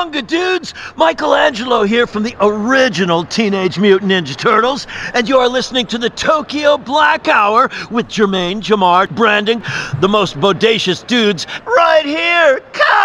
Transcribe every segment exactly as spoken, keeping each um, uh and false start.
Cowabunga, dudes! Michelangelo here from the original Teenage Mutant Ninja Turtles, and you are listening to the Tokyo Black Hour with Jermaine, Jamar, Brandon, the most bodacious dudes, right here!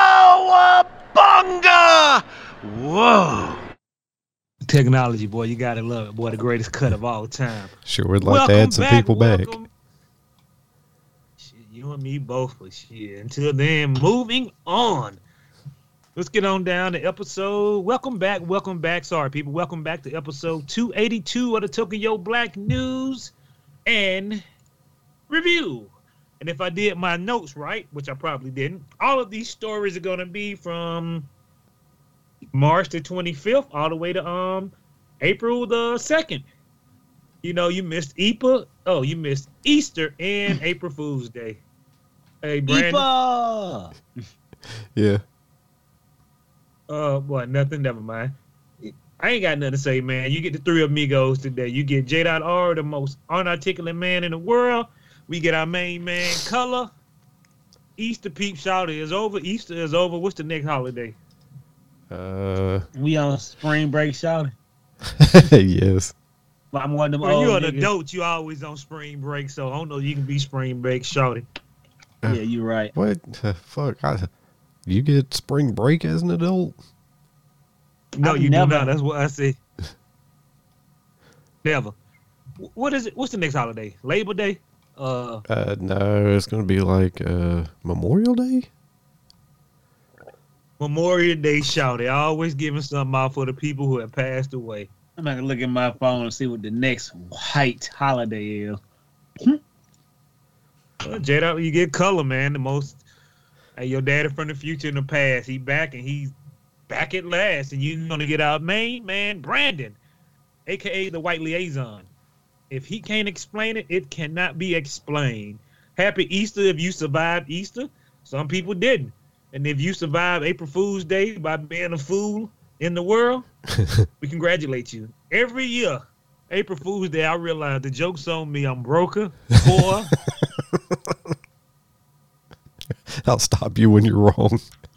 Cowabunga! Whoa! Technology, boy, you gotta love it, boy. The greatest cut of all time. Sure would like welcome to add some back, people welcome. back. Shit, you and me both, but shit. Until then, moving on. Let's get on down to episode. Welcome back, welcome back. Sorry, people. Welcome back to episode two eighty-two of the Tokyo Black News and Review. And if I did my notes right, which I probably didn't, all of these stories are gonna be from March the twenty-fifth all the way to um April the second. You know, you missed E P A. Oh, you missed Easter and April Fool's Day. Hey, Brandon. E P A! Yeah. Uh, what? Nothing. Never mind. I ain't got nothing to say, man. You get the three amigos today. You get J R, the most unarticulate man in the world. We get our main man, Color. Easter peep shouter is over. Easter is over. What's the next holiday? Uh. We on spring break, shouting. Yes. I'm one of them When old you're an niggas. adult, you always on spring break, so I don't know you can be spring break shouting. Yeah, you're right. What the fuck? I, you get spring break as an adult? No, I've you never- do not. That's what I say. Never. Wh- What is it? What's the next holiday? Labor Day? Uh, Uh, no, it's gonna be like uh Memorial Day. Memorial Day shouting. Always giving something out for the people who have passed away. I'm not gonna look at my phone and see what the next white holiday is. Uh, J-Dot, you get Color, man. The most. Hey, your daddy from the future and the past. He back and he's back at last. And you're gonna get our main man, Brandon, aka the White Liaison. If he can't explain it, it cannot be explained. Happy Easter if you survived Easter. Some people didn't. And if you survived April Fool's Day by being a fool in the world, we congratulate you. Every year, April Fool's Day, I realize the joke's on me. I'm broker, poor. I'll stop you when you're wrong.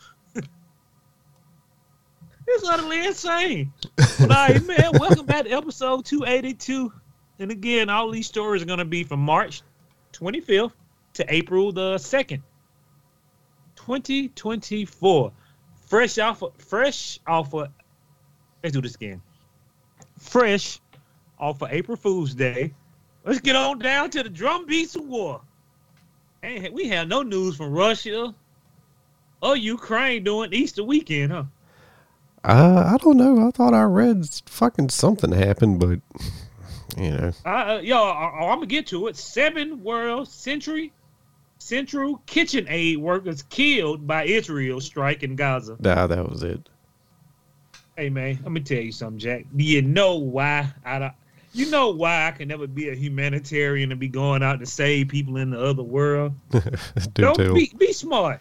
It's utterly insane. But all right, man, welcome back to episode two eighty-two. And again, all these stories are going to be from March twenty-fifth to April the second, twenty twenty-four. Fresh off of, fresh off of, let's do this again. Fresh off of April Fool's Day. Let's get on down to the drum beats of war. Ain't, we have no news from Russia or Ukraine during Easter weekend, huh? Uh, I don't know. I thought I read fucking something happened, but you know. Uh, yo, I, I'm gonna get to it. Seven World Century Central Kitchen Aid workers killed by Israel strike in Gaza. Nah, that was it. Hey man, let me tell you something, Jack. Do you know why I don't? You know why I can never be a humanitarian and be going out to save people in the other world? Do Don't tell. be be smart.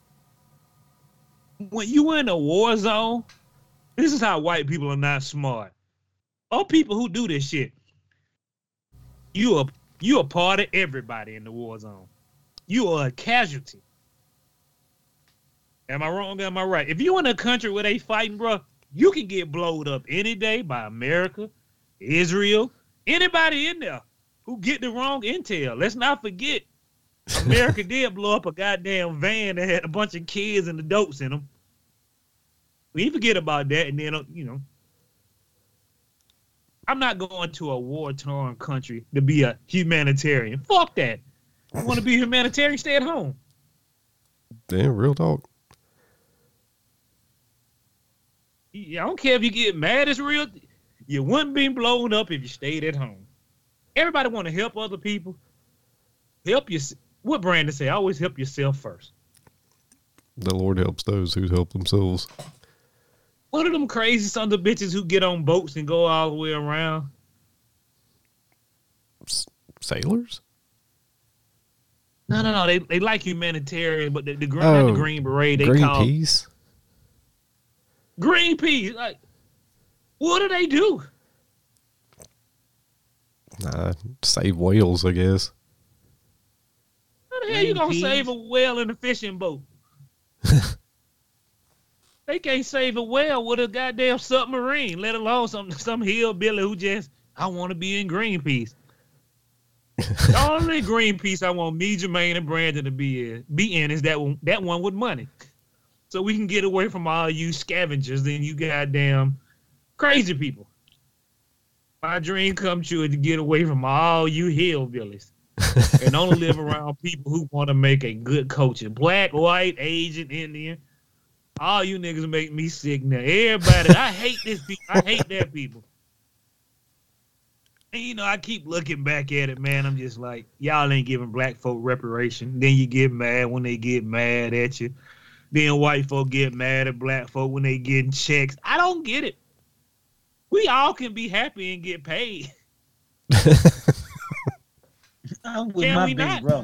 When you in a war zone, this is how white people are not smart. All people who do this shit, you are you are part of everybody in the war zone. You are a casualty. Am I wrong? Am I right? If you in a country where they fighting, bro, you can get blowed up any day by America, Israel, anybody in there who get the wrong intel. Let's not forget, America did blow up a goddamn van that had a bunch of kids and adults in them. We forget about that, and then, you know, I'm not going to a war-torn country to be a humanitarian. Fuck that. You want to be a humanitarian? Stay at home. Damn, real talk. I don't care if you get mad. It's real. You wouldn't be blown up if you stayed at home. Everybody want to help other people. Help your. What Brandon say? Always help yourself first. The Lord helps those who help themselves. What are them crazy sons of bitches who get on boats and go all the way around? S- sailors? No, no, no. They they like humanitarian, but the, the green, not the Oh, green beret. They call Greenpeace? Greenpeace. Like, what do they do? Nah, save whales, I guess. How the hell you gonna Greenpeace. save a whale in a fishing boat? They can't save a whale with a goddamn submarine, let alone some some hillbilly who just, I want to be in Greenpeace. The only Greenpeace I want me, Jermaine, and Brandon to be in, be in is that one, that one with money. So we can get away from all you scavengers and you goddamn crazy people. My dream come true is to get away from all you hillbillies and only live around people who want to make a good culture. Black, white, Asian, Indian. All you niggas make me sick now. Everybody, I hate this people. I hate that people. And you know, I keep looking back at it, man. I'm just like, y'all ain't giving black folk reparation. Then you get mad when they get mad at you. Then white folk get mad at black folk when they getting checks. I don't get it. We all can be happy and get paid. I'm with Can my we big not? bro.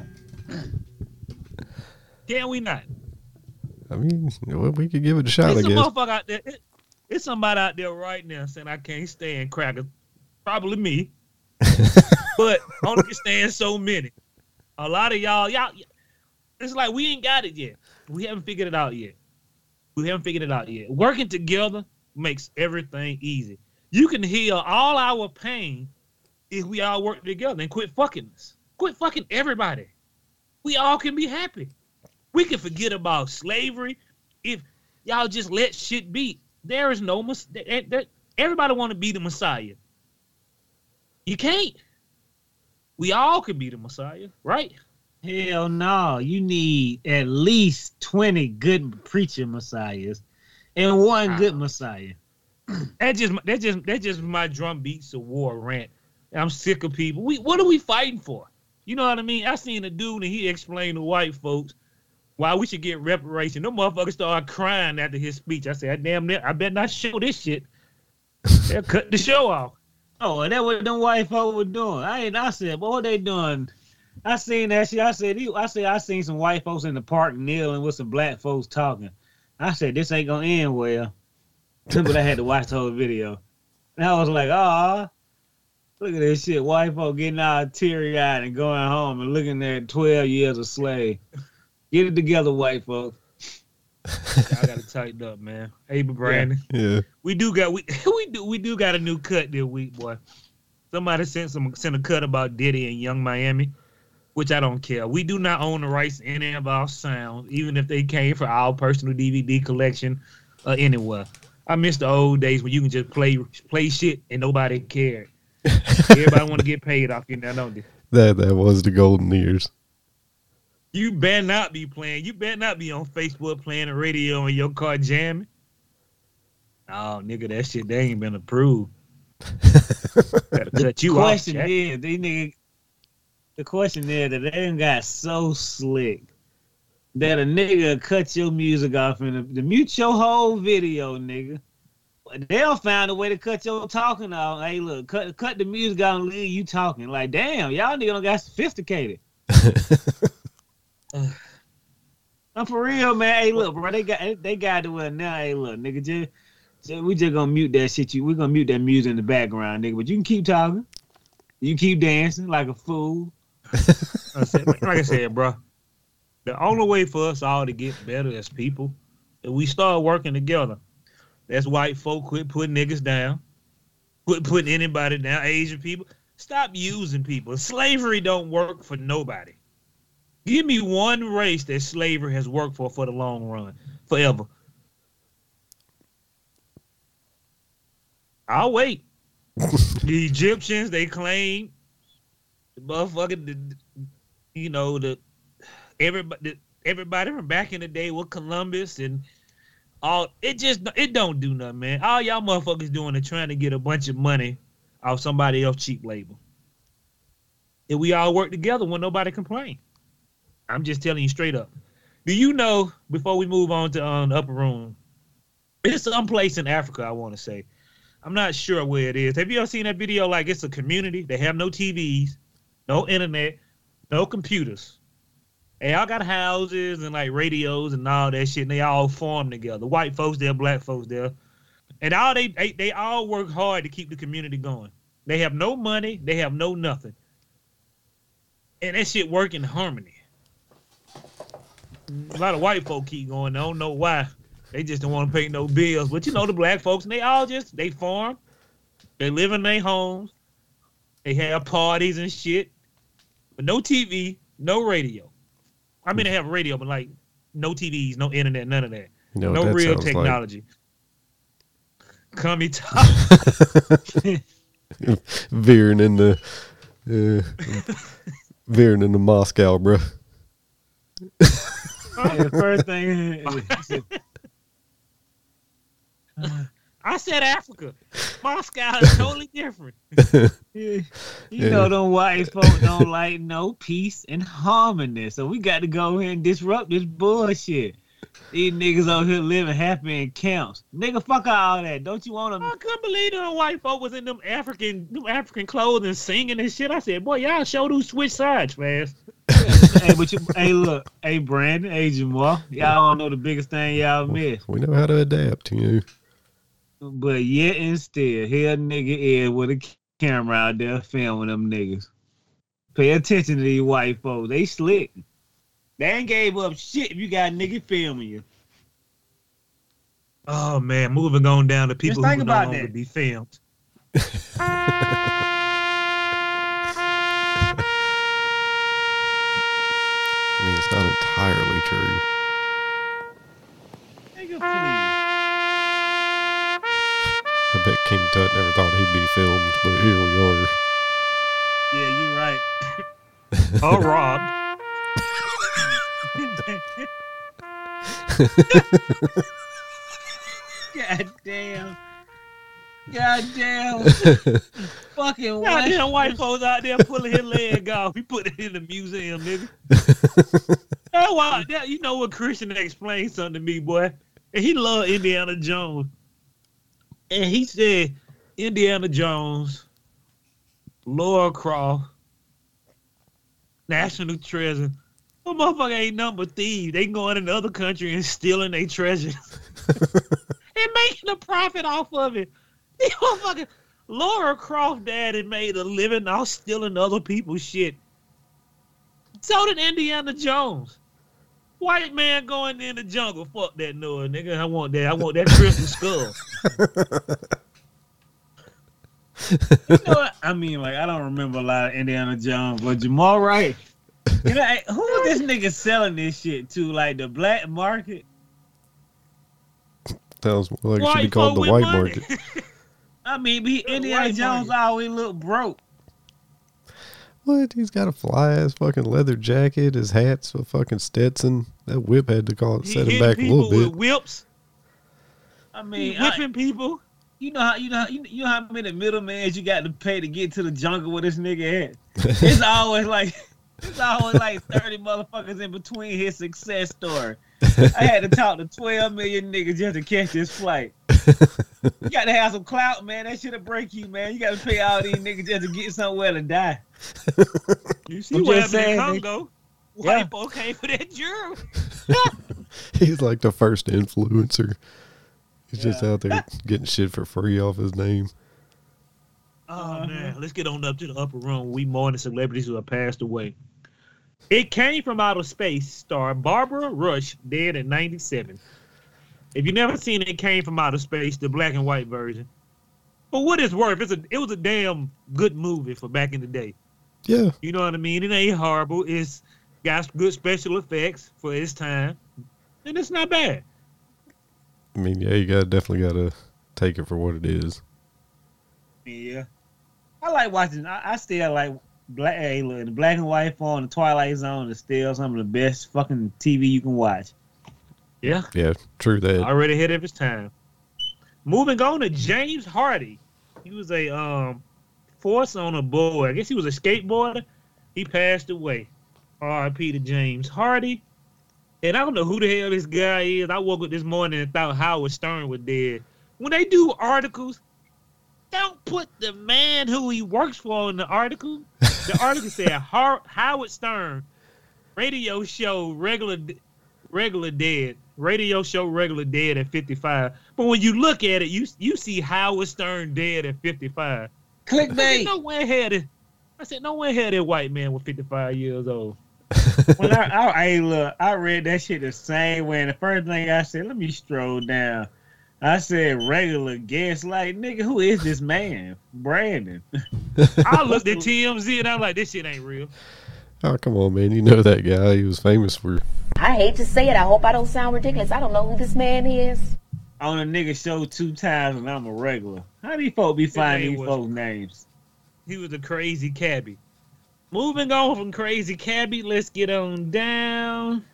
Can we not? I mean, well, we could give it a shot, It's I a guess. motherfucker out there. It, it's somebody out there right now saying I can't stand crackers. Probably me. But I only can stand so many. A lot of y'all, y'all, it's like we ain't got it yet. We haven't figured it out yet. We haven't figured it out yet. Working together makes everything easy. You can heal all our pain if we all work together and quit fucking us. Quit fucking everybody. We all can be happy. We can forget about slavery if y'all just let shit be. There is no mis- that, that, everybody want to be the Messiah. You can't. We all can be the Messiah, right? Hell no. You need at least twenty good preacher messiahs and one good messiah. That just that just that just my drum beats of war rant. I'm sick of people. We what are we fighting for? You know what I mean? I seen a dude and he explained to white folks why we should get reparation. Them motherfuckers started crying after his speech. I said, damn, I better not show this shit. They'll cut the show off. Oh, and that what them white folk were doing. I ain't. I said, but what they doing? I seen that shit. I said, I said, I seen some white folks in the park kneeling with some black folks talking. I said, this ain't gonna end well. But I had to watch the whole video, and I was like, oh, look at this shit. White folk getting all teary eyed and going home and looking at twelve years a slave. Get it together, white folks. I gotta tighten up, man. Hey, but Brandon. Yeah. We do got we we do we do got a new cut this week, boy. Somebody sent some sent a cut about Diddy and Young Miami, which I don't care. We do not own the rights to any of our sounds, even if they came from our personal D V D collection or anywhere. I miss the old days when you can just play play shit and nobody cared. Everybody want to get paid off you now, don't they? That that was the golden years. You better not be playing. You better not be on Facebook playing the radio in your car jamming. Oh, nigga, that shit, they ain't been approved. Gotta cut you the question off, is, these niggas, the question is that they done got so slick that a nigga cut your music off and to mute your whole video, nigga. They'll find a way to cut your talking off. Hey, look, cut cut the music out and leave you talking. Like, damn, y'all nigga done got sophisticated. I'm for real, man. Hey, look, bro, they got they got to it now. Hey, look, nigga, just, just we just gonna mute that shit. You, we gonna mute that music in the background, nigga. But you can keep talking. You can keep dancing like a fool. I said, like I said, bro, the only way for us all to get better as people is we start working together. That's white folk quit putting niggas down, quit putting anybody down. Asian people, stop using people. Slavery don't work for nobody. Give me one race that slavery has worked for for the long run, forever. I'll wait. The Egyptians, they claim the motherfucker, the, you know, the everybody, the, everybody from back in the day with Columbus and all. It just it don't do nothing, man. All y'all motherfuckers doing is trying to get a bunch of money off somebody else cheap labor. And we all work together when nobody complain. I'm just telling you straight up. Do you know, before we move on to um, the upper room, it's some place in Africa, I want to say. I'm not sure where it is. Have you ever seen that video? Like, it's a community. They have no T Vs, no internet, no computers. They all got houses and, like, radios and all that shit, and they all form together. White folks there, black folks there. And all they, they, they all work hard to keep the community going. They have no money. They have no nothing. And that shit work in harmony. A lot of white folk keep going. I don't know why. They just don't want to pay no bills. But you know the black folks, and they all just they farm, they live in their homes, they have parties and shit, but no T V, no radio. I mean, they have a radio, but like no T Vs, no internet, none of that. You know no what that real sounds technology. Cummy top. Veering in the, uh, veering in the Moscow, bro. Yeah, the first thing. I said Africa. Moscow is totally different. Yeah. You Yeah. know them white folk don't like no peace and harmony. So we got to go here and disrupt this bullshit. These niggas out here living happy in camps. Nigga, fuck all that. Don't you want I to? couldn't believe them white folk was in them African them African clothes and singing and shit. I said, boy, y'all sure do switch sides fast. Hey, but you, hey, look, hey, Brandon, hey, Jamal, y'all don't know the biggest thing y'all miss. We know how to adapt, you know. But yet and still, here a nigga is with a camera out there filming them niggas. Pay attention to these white folks. They slick. They ain't gave up shit if you got a nigga filming you. Oh man, moving on down to people Just who think no about longer that. be filmed. I mean, it's not entirely true. Nigga, please. I bet King Tut never thought he'd be filmed, but here we are. Yeah, you right. Oh, robbed. God damn. God damn. Fucking white. Goddamn white folks out there pulling his leg off. He put it in the museum, nigga. That's why, that, you know what, Christian explained something to me, boy. And he loved Indiana Jones. And he said, Indiana Jones, Laura Croft, National Treasure. Well, motherfucker ain't nothing but thieves. They going in the other country and stealing their treasures. And making a profit off of it. These motherfuckers, Laura Croft daddy made a living off stealing other people's shit. So did Indiana Jones. White man going in the jungle. Fuck that noise, nigga. I want that. I want that crystal skull. You know what? I mean, like, I don't remember a lot of Indiana Jones, but Jamal right. You know, hey, who is this nigga selling this shit to? Like the black market? Sounds like it should be White called folk the with white money. market. I mean, he, Indiana white Jones market. always look broke. What? He's got a fly ass fucking leather jacket. His hat's a fucking Stetson. That whip had to call it He set him hitting back a people little with bit. whips. I He mean, I, whipping people. you know how you know how, you, you know how many middlemans you got to pay to get to the jungle where this nigga at. It's always like it's always like thirty motherfuckers in between his success story. I had to talk to twelve million niggas just to catch this flight. You got to have some clout, man. That shit'll break you, man. You got to pay all these niggas just to get somewhere to die. You see I'm what just happened in saying, Congo? Yeah. White folk came for that jury. He's like the first influencer. He's just Yeah. out there getting shit for free off his name. Oh Uh-huh. man, let's get on up to the upper room. We mourn the celebrities who have passed away. It Came from Outer Space star Barbara Rush, dead at ninety-seven. If you've never seen It Came from Outer Space, the black and white version, for what it's worth, it's a it was a damn good movie for back in the day. Yeah. You know what I mean? It ain't horrible. It's got good special effects for its time, and it's not bad. I mean, yeah, you got definitely got to take it for what it is. Yeah, I like watching. I, I still like black. Hey, look, the black and white form, the Twilight Zone is still some of the best fucking T V you can watch. Yeah, Yeah, true that. already ahead of his time. Moving on to James Hardy. He was a um force on a board. I guess he was a skateboarder. He passed away. R I P to James Hardy. And I don't know who the hell this guy is. I woke up this morning and thought Howard Stern was dead. When they do articles, don't put the man who he works for in the article. The article said Har- Howard Stern, radio show regular regular dead. Radio show regular dead at fifty-five. But when you look at it, you you see Howard Stern dead at fifty-five. I said, Clickbait. no one had it. I said, no one had that white man was fifty-five years old. When I, I, I look, I read that shit the same way. And the first thing I said, let me stroll down. I said regular guest, like nigga, who is this man, Brandon? I looked at T M Z and I'm like, this shit ain't real. Oh, come on, man. You know that guy. He was famous for... I hate to say it. I hope I don't sound ridiculous. I don't know who this man is. On a nigga show two times and I'm a regular. How these folk be finding these was- folks' names? He was a crazy cabbie. Moving on from crazy cabbie, let's get on down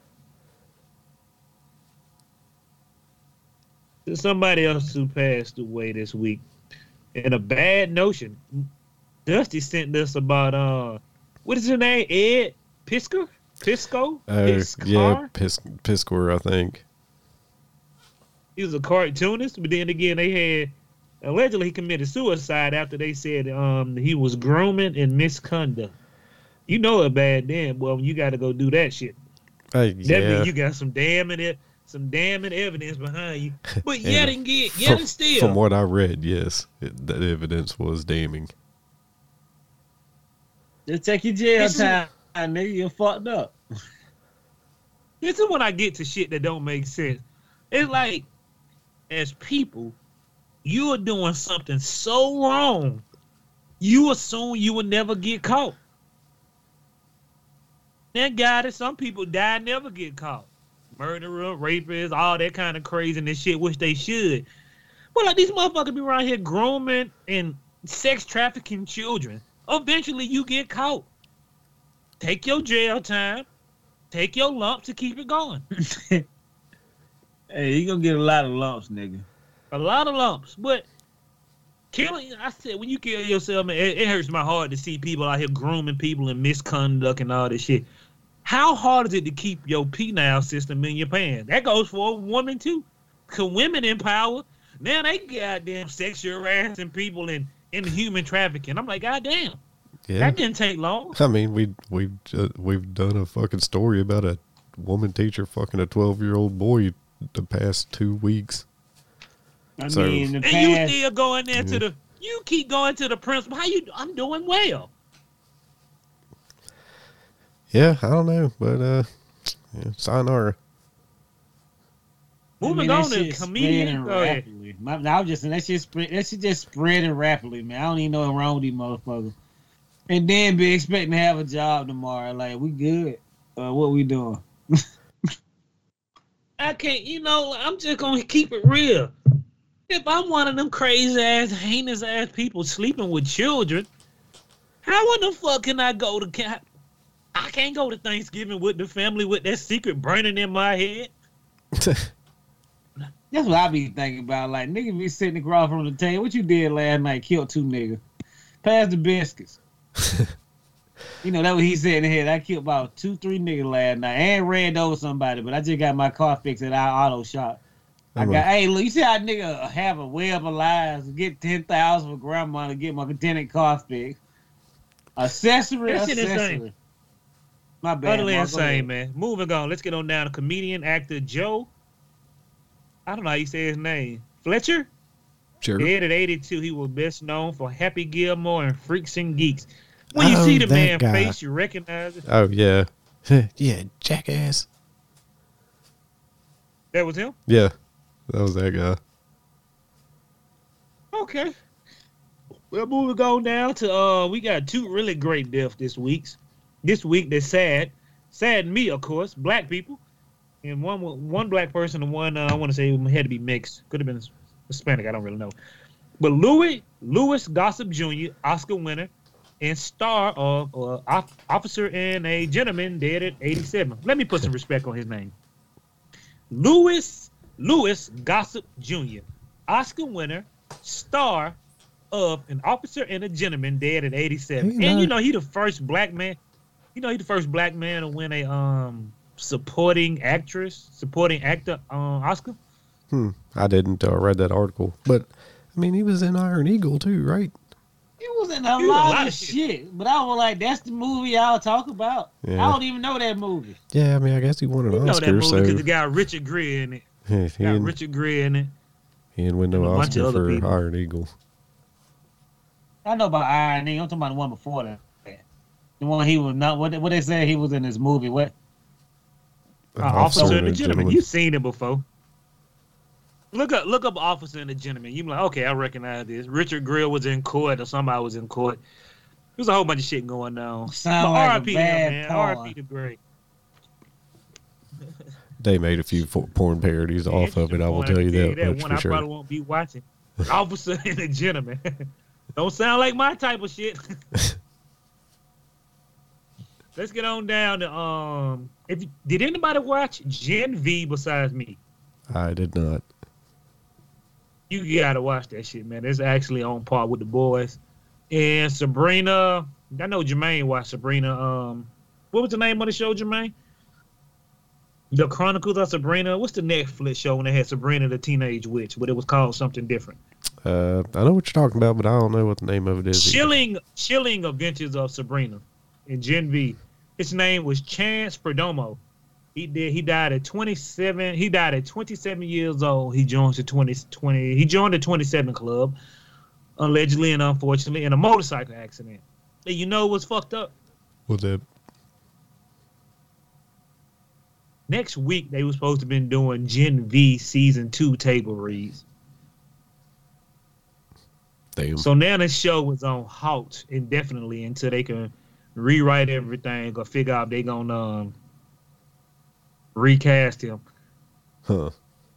to somebody else who passed away this week. And a bad notion. Dusty sent us about uh what is his name? Ed Piskor? Pisco? Uh, Piscar? yeah, Pis- Piscor, I think. He was a cartoonist, but then again they had allegedly he committed suicide after they said um he was grooming and misconduct. You know it bad then, well you gotta go do that shit. Hey, That yeah. means you got some damning it, some damning evidence behind you. But And yet and get, yet from, and still, From what I read, yes, it, that evidence was damning. Just take your jail This is- time, nigga. You fucked up. this is when I get to shit that don't make sense. It's like, as people, you are doing something so wrong, you assume you will never get caught. That guy that some people die never get caught. Murderer, rapist, all that kind of craziness shit, which they should. Well, like these motherfuckers be around here grooming and sex trafficking children. Eventually, you get caught. Take your jail time. Take your lump to keep it going. Hey, you gonna get a lot of lumps, nigga. A lot of lumps. But killing, I said, when you kill yourself, man, it, it hurts my heart to see people out here grooming people and misconduct and all this shit. How hard is it to keep your penile system in your pants? That goes for a woman, too. Because women in power, now they goddamn sexual harassing people and in human trafficking. I'm like, goddamn, Yeah. that didn't take long. I mean, we we uh, we've done a fucking story about a woman teacher fucking a twelve year old boy the past two weeks. I So- mean, in the And you past, still going there Yeah. to the, you keep going to the principal. How you, I'm doing well. Yeah, I don't know, but uh, yeah, sayonara. I mean, Moving that on to shit comedian. spreading Go ahead. rapidly. My, I was just that shit spread. That shit just spreading rapidly, man. I don't even know what's wrong with these motherfuckers. And then be expecting to have a job tomorrow. Like we good. Uh, what we doing? I can't, you know, I'm just gonna keep it real. If I'm one of them crazy ass, heinous ass people sleeping with children, how in the fuck can I go to camp? I can't go to Thanksgiving with the family with that secret burning in my head. That's what I be thinking about. Like nigga be sitting across from the table. What you did last night? Killed two niggas. Pass the biscuits. You know that what he said in the head. I killed about two, three niggas last night and ran over somebody. But I just got my car fixed at our auto shop. I I'm got, a- hey, look, you see how nigga have a web of lies, get ten thousand for grandma to get my tenant car fixed. Accessory, That shit insane. accessory. My bad. Utterly Mark, go ahead. insane, man. Moving on. Let's get on down to comedian, actor Joe. I don't know how you say his name. Fletcher? Sure. Dead at eighty-two. He was best known for Happy Gilmore and Freaks and Geeks. When you Oh, see the that man guy. face, you recognize it. Oh yeah, yeah, jackass. That was him? Yeah, that was that guy. Okay. Well, moving on down to uh, we got two really great deaths this week. This week they're sad, sad me of course, black people, and one one black person and one uh, I want to say had to be mixed, could have been Hispanic, I don't really know. But Louis Louis Gossip Junior, Oscar winner, and star of uh, Off- Officer and a Gentleman, dead at eighty-seven. Let me put some respect on his name. Louis Louis Gossip Junior, Oscar winner, star of An Officer and a Gentleman, dead at eighty-seven. Hey, and you no. know he the first black man. You know he the first black man to win a um supporting actress, supporting actor um Oscar. Hmm. I didn't uh, read that article, but I mean, he was in Iron Eagle too, right? It was in a He was lot, a lot of of shit. shit. But I was like, that's the movie y'all talk about. Yeah. I don't even know that movie. Yeah, I mean, I guess he won an You know that Oscar, movie so because it got Richard Gere in it. he, Got didn't, Richard Gere in it. he didn't win no and a bunch of Oscar other for people. Iron Eagle. I know about Iron Eagle. I'm talking about the one before that. The one he was not. What what they say he was in this movie? What? Uh, Officer and the Gentleman. You've seen it before. Look up, look up, Officer and the Gentleman. You be like, okay, I recognize this. Richard Gere was in court, or somebody was in court. There's a whole bunch of shit going on. Sound like R I P a bad man. porn. R I P the great. They made a few fo- porn parodies off of it. I will tell you that, that much one for I sure. probably won't be watching. Officer and the Gentleman. Don't sound like my type of shit. Let's get on down to um. If did anybody watch Gen V besides me? I did not. You gotta watch that shit, man. It's actually on par with The Boys. And Sabrina, I know Jermaine watched Sabrina. Um, what was the name of the show, Jermaine? The Chronicles of Sabrina. What's the Netflix show when they had Sabrina the Teenage Witch, but it was called something different? Uh, I know what you're talking about, but I don't know what the name of it is. Chilling, Chilling Adventures of Sabrina in Gen V. His name was Chance Perdomo. He did. He died at twenty-seven. He died at twenty-seven years old. He joined the twenty twenty. He joined the twenty-seven Club, allegedly and unfortunately, in a motorcycle accident. And you know what's fucked up? What's that? Next week they were supposed to have been doing Gen V season two table reads. Damn. So now the show was on halt indefinitely until they can rewrite everything or figure out if they're gonna um, recast him. Huh.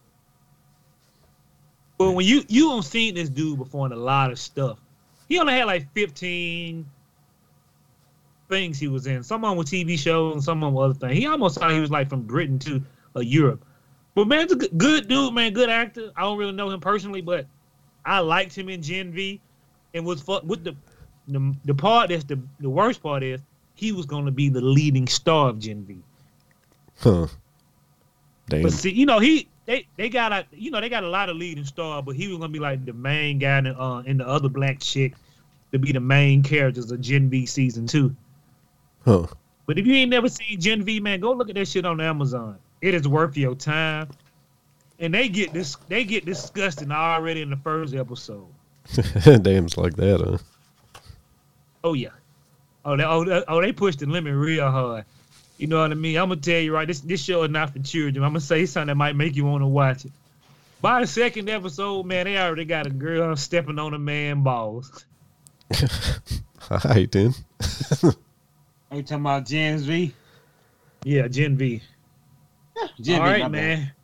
Well, when you you don't seen this dude before in a lot of stuff, he only had like fifteen things he was in. Some of them were T V shows and some of them were other things. He almost thought he was like from Britain to uh, Europe. But man, it's a good, good dude, man, good actor. I don't really know him personally, but I liked him in Gen V. And was fu- with the, the the part that's the the worst part is he was going to be the leading star of Gen V. Huh. Damn. But see, you know, he they they got a you know they got a lot of leading star, but he was gonna be like the main guy in, uh, in the other black chick to be the main characters of Gen V season two. Huh. But if you ain't never seen Gen V, man, go look at that shit on Amazon. It is worth your time, and they get this they get disgusting already in the first episode. Damn, it's like that, huh? Oh yeah, oh they, oh, they, oh they pushed the limit real hard. You know what I mean? I'm gonna tell you right. This this show is not for children. I'm gonna say something that might make you want to watch it. By the second episode, man, they already got a girl stepping on a man balls. All right, then. Are you talking about Gen V? Yeah, Gen V. Gen All V, right, my man. bad.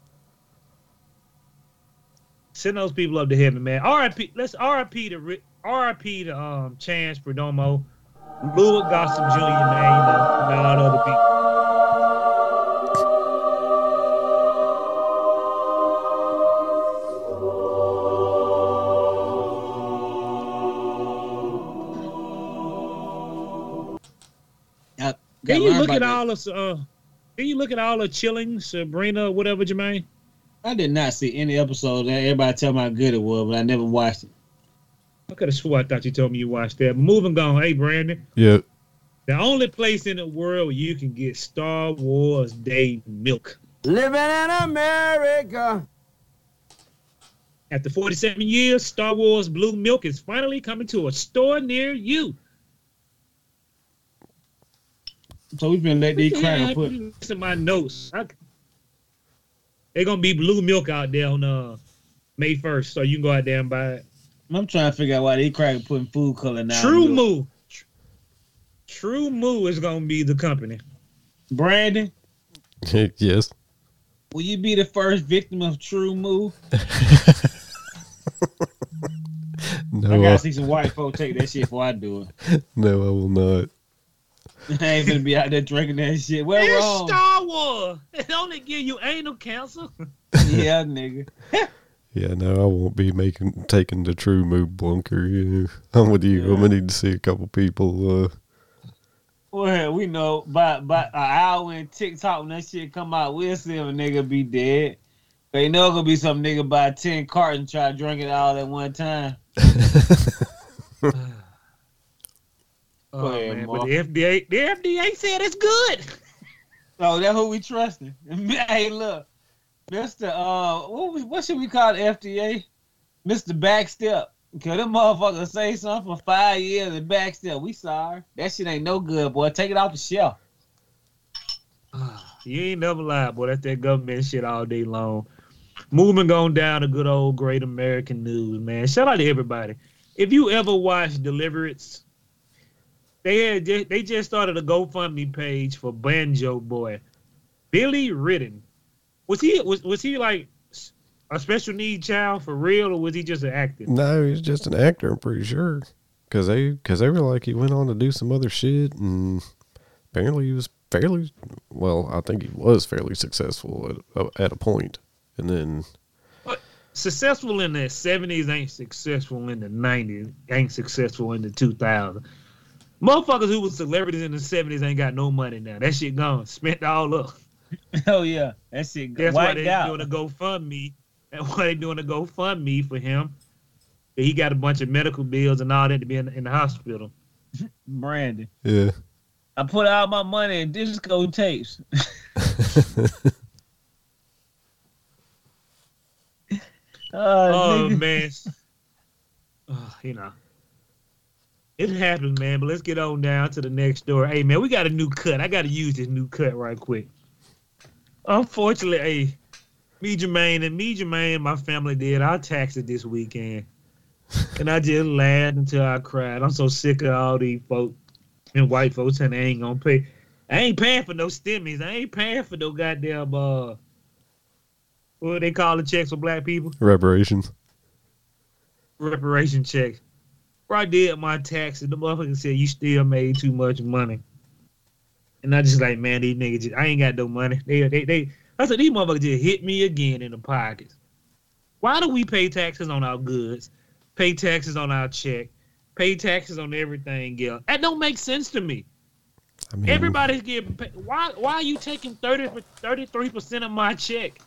Send those people up to heaven, man. R I P. Let's R I P to Ri- R I P to um Chance Perdomo, Louis Gossip Junior, man. You know, and all the other people. I Can gotta you learn look about at that. all the uh? Can you look at all the chilling Sabrina, whatever, Jermaine? I did not see any episode that everybody tell me how good it was, but I never watched it. I could have swore I thought you told me you watched that. But moving on, hey Brandon, Yeah. the only place in the world where you can get Star Wars Day milk. Living in America. After forty-seven years, Star Wars Blue Milk is finally coming to a store near you. So we've been letting these Yeah, crackers I put. put in my notes. I, they're gonna be blue milk out there on uh, May first, so you can go out there and buy it. I'm trying to figure out why these crackers putting food color now. True Moo. Tr- True Moo is gonna be the company. Brandon, Yes. will you be the first victim of True Moo? No, I I, gotta see some white folk take that shit before I do it. no, I will not. I ain't gonna be out there drinking that shit. Where It's wrong? Star Wars. It only give you anal cancer. Yeah, nigga. Yeah, no, I won't be making taking the true move blunker. Yeah. I'm with you. I'm gonna need to see a couple people. Uh, Well, we know by by an hour in TikTok when that shit come out, we'll see if a nigga be dead. They know gonna be some nigga buy ten cartons and try to drink it all at one time. Oh, Go ahead, man, Mark. but the F D A, the F D A said it's good. So that's who we trusting. Hey, look, Mister Uh, what we, what should we call the F D A? Mister Backstep. Cause them motherfuckers say something for five years and backstep. We sorry. That shit ain't no good, boy. Take it off the shelf. You ain't never lied, boy. That's that government shit all day long. Moving on down to good old great American news, man. Shout out to everybody. If you ever watched Deliverance, they had they just started a GoFundMe page for Banjo Boy, Billy Ridden. Was he was was he like a special need child for real, or was he just an actor? No, he's just an actor. I'm pretty sure, because they because they were like he went on to do some other shit, and apparently he was fairly well. I think he was fairly successful at at a point, and then. Successful in the seventies ain't successful in the nineties, ain't successful in the two thousands. Motherfuckers who was celebrities in the seventies ain't got no money now. That shit gone. Spent all up. Oh, yeah. That shit That's why they out. doing a GoFundMe. That's why they doing a GoFundMe for him. He got a bunch of medical bills and all that to be in, in the hospital. Brandon. Yeah. I put all my money in disco tapes. Uh, oh, nigga. man. Oh, you know. It happens, man, but let's get on down to the next story. Hey, man, we got a new cut. I got to use this new cut right quick. Unfortunately, hey, me, Jermaine, and me, Jermaine, my family did our taxes this weekend. And I just laughed until I cried. I'm so sick of all these folks and white folks saying they ain't going to pay. I ain't paying for no stimmies. I ain't paying for no goddamn, uh, what do they call the checks for black people? Reparations. Reparation checks. Where I did my taxes, the motherfucker said you still made too much money. And I just like, man, these niggas just, I ain't got no money. They, they, they, I said, these motherfuckers just hit me again in the pockets. Why do we pay taxes on our goods, pay taxes on our check, pay taxes on everything else? That don't make sense to me. I mean, everybody's getting paid. Why, why are you taking thirty, thirty-three percent of my check?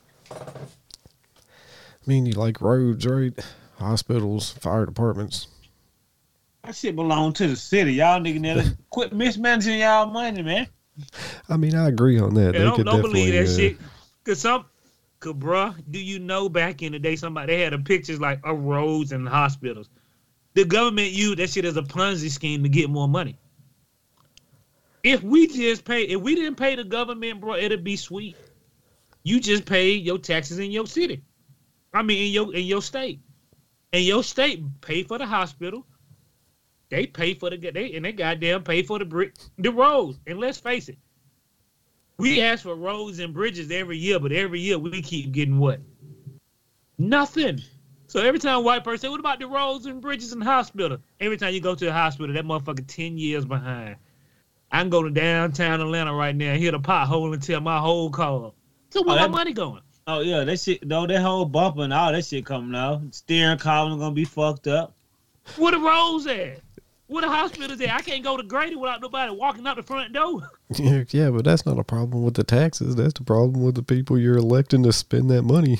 I mean, you like roads, right? Hospitals, fire departments. That shit belong to the city. Y'all niggas never quit mismanaging y'all money, man. I mean, I agree on that. Yeah, they don't could don't believe that uh, shit. Cause some, cause bruh, do you know back in the day somebody they had a pictures like of roads and hospitals. The government used that shit as a Ponzi scheme to get more money. If we just pay, if we didn't pay the government, bro, it'd be sweet. You just pay your taxes in your city. I mean, in your in your state, and your state pay for the hospital. They pay for the they and they goddamn pay for the brick the roads. And let's face it, we ask for roads and bridges every year, but every year we keep getting what? Nothing. So every time a white person say, "What about the roads and bridges and hospital?" Every time you go to the hospital, that motherfucker ten years behind. I can go to downtown Atlanta right now, hit a pothole and tell my whole car. So where Oh, my that- money going? Oh yeah, that shit. No, that whole bumper and all that shit coming out. Steering column gonna be fucked up. Where the roads at? Where the hospitals at? I can't go to Grady without nobody walking out the front door. Yeah, yeah, but that's not a problem with the taxes. That's the problem with the people you're electing to spend that money.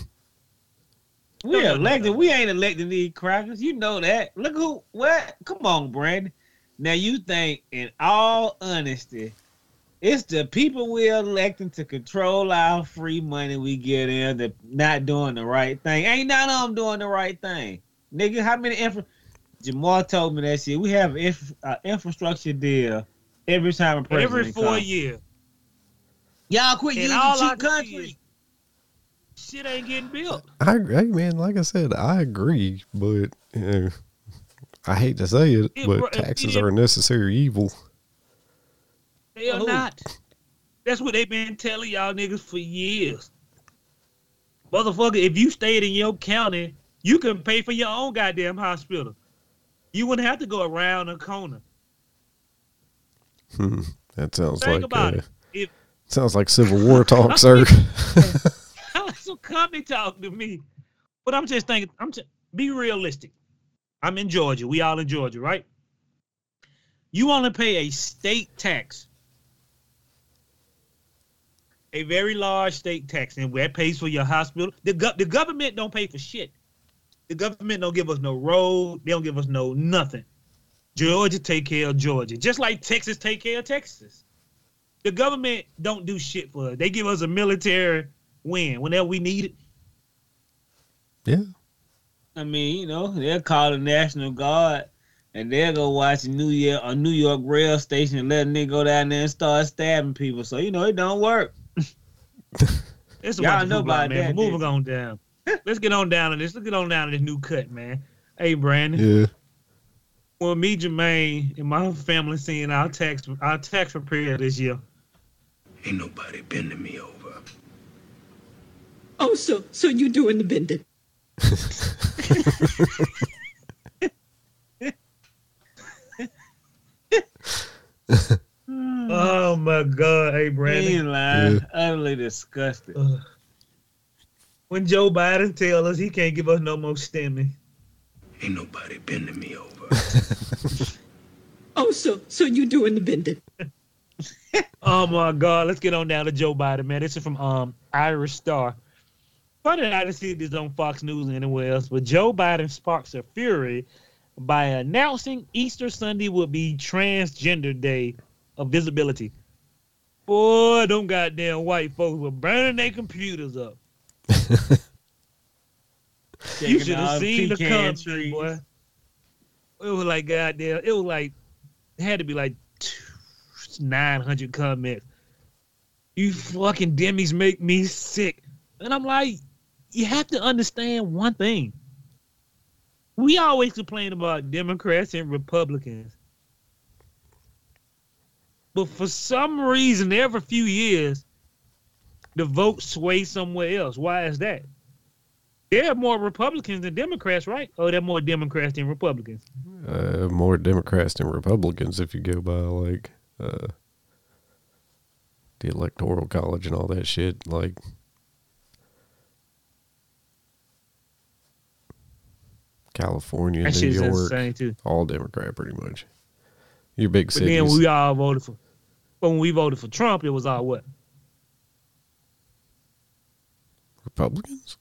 We elected. We ain't electing these crackers. You know that. Look who. What? Come on, Brandon. Now you think, in all honesty, it's the people we're electing to control our free money we get in that not doing the right thing. Ain't none of them doing the right thing. Nigga, how many infra... Jamar told me that shit. We have an inf- uh, infrastructure deal every time a president Every four comes. years. Y'all quit And using all I cheap see country. is shit ain't getting built. I agree, hey, man. Like I said, I agree, but you know, I hate to say it, It- but bro, if taxes it- are a necessary evil. They are Who? not. That's what they've been telling y'all niggas for years. Motherfucker, if you stayed in your county, you can pay for your own goddamn hospital. You wouldn't have to go around a corner. Hmm, that sounds Think like about uh, it. If sounds like Civil War talk, sir. so come and talk to me. But I'm just thinking, I'm just be realistic. I'm in Georgia. We all in Georgia, right? You only pay a state tax. A very large state tax, and that pays for your hospital. The, go- the government don't pay for shit. The government don't give us no road. They don't give us no nothing. Georgia take care of Georgia, just like Texas take care of Texas. The government don't do shit for us. They give us a military win whenever we need it. Yeah, I mean, you know, they'll call the National Guard and they'll go watch a New York a New York rail station and let a nigga go down there and start stabbing people. So you know it don't work. It's a Y'all bunch of know hoopla, about man. that, But moving didn't on down. Let's get on down to this. Let's get on down to this new cut, man. Hey, Brandon. Yeah. Well, me, Jermaine, and my family seeing our tax our tax repair this year. Ain't nobody bending me over. Oh, so so you doing the bending? Oh my God, hey He Brandon. lying. Yeah. Utterly disgusted. Ugh. When Joe Biden tell us he can't give us no more stimmy. Ain't nobody bending me over. Oh, so so you doing the bending? Oh my God, let's get on down to Joe Biden, man. This is from um Irish Star. Funny that I didn't see this on Fox News or anywhere else, but Joe Biden sparks a fury by announcing Easter Sunday will be Transgender Day of Visibility. Boy, them goddamn white folks were burning their computers up. You should have seen the comments, boy. It was like goddamn. It was like it had to be like nine hundred comments. You fucking dimmies make me sick, and I'm like, you have to understand one thing. We always complain about Democrats and Republicans, but for some reason, every few years, the vote sways somewhere else. Why is that? There are more Republicans than Democrats, right? Or there are more Democrats than Republicans? Uh, more Democrats than Republicans if you go by like uh, the Electoral College and all that shit. Like, California, That New shit's York, insane too. all Democrat pretty much. Your big But cities. then we all voted for. But when we voted for Trump, it was all what? Republicans?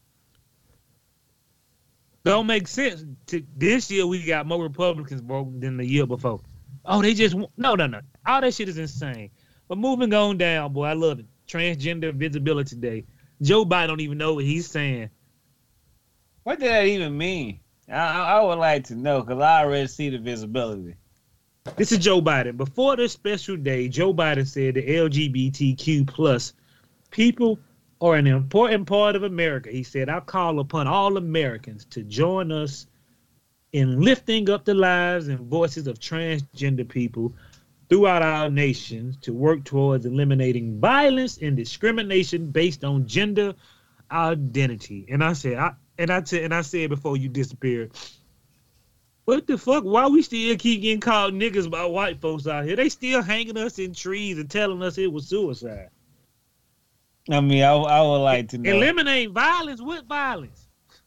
Don't make sense. To, this year we got more Republicans, bro, than the year before. Oh, they just no, no, no. All that shit is insane. But moving on down, boy, I love it. Transgender Visibility Day. Joe Biden don't even know what he's saying. What did that even mean? I, I, I would like to know because I already see the visibility. This is Joe Biden. Before this special day, Joe Biden said the L G B T Q plus people are an important part of America. He said, I call upon all Americans to join us in lifting up the lives and voices of transgender people throughout our nation to work towards eliminating violence and discrimination based on gender identity. And I said, I and I t- and I said before you disappeared, what the fuck? Why we still keep getting called niggas by white folks out here? They still hanging us in trees and telling us it was suicide. I mean, I, I would like to know. Eliminate violence with violence.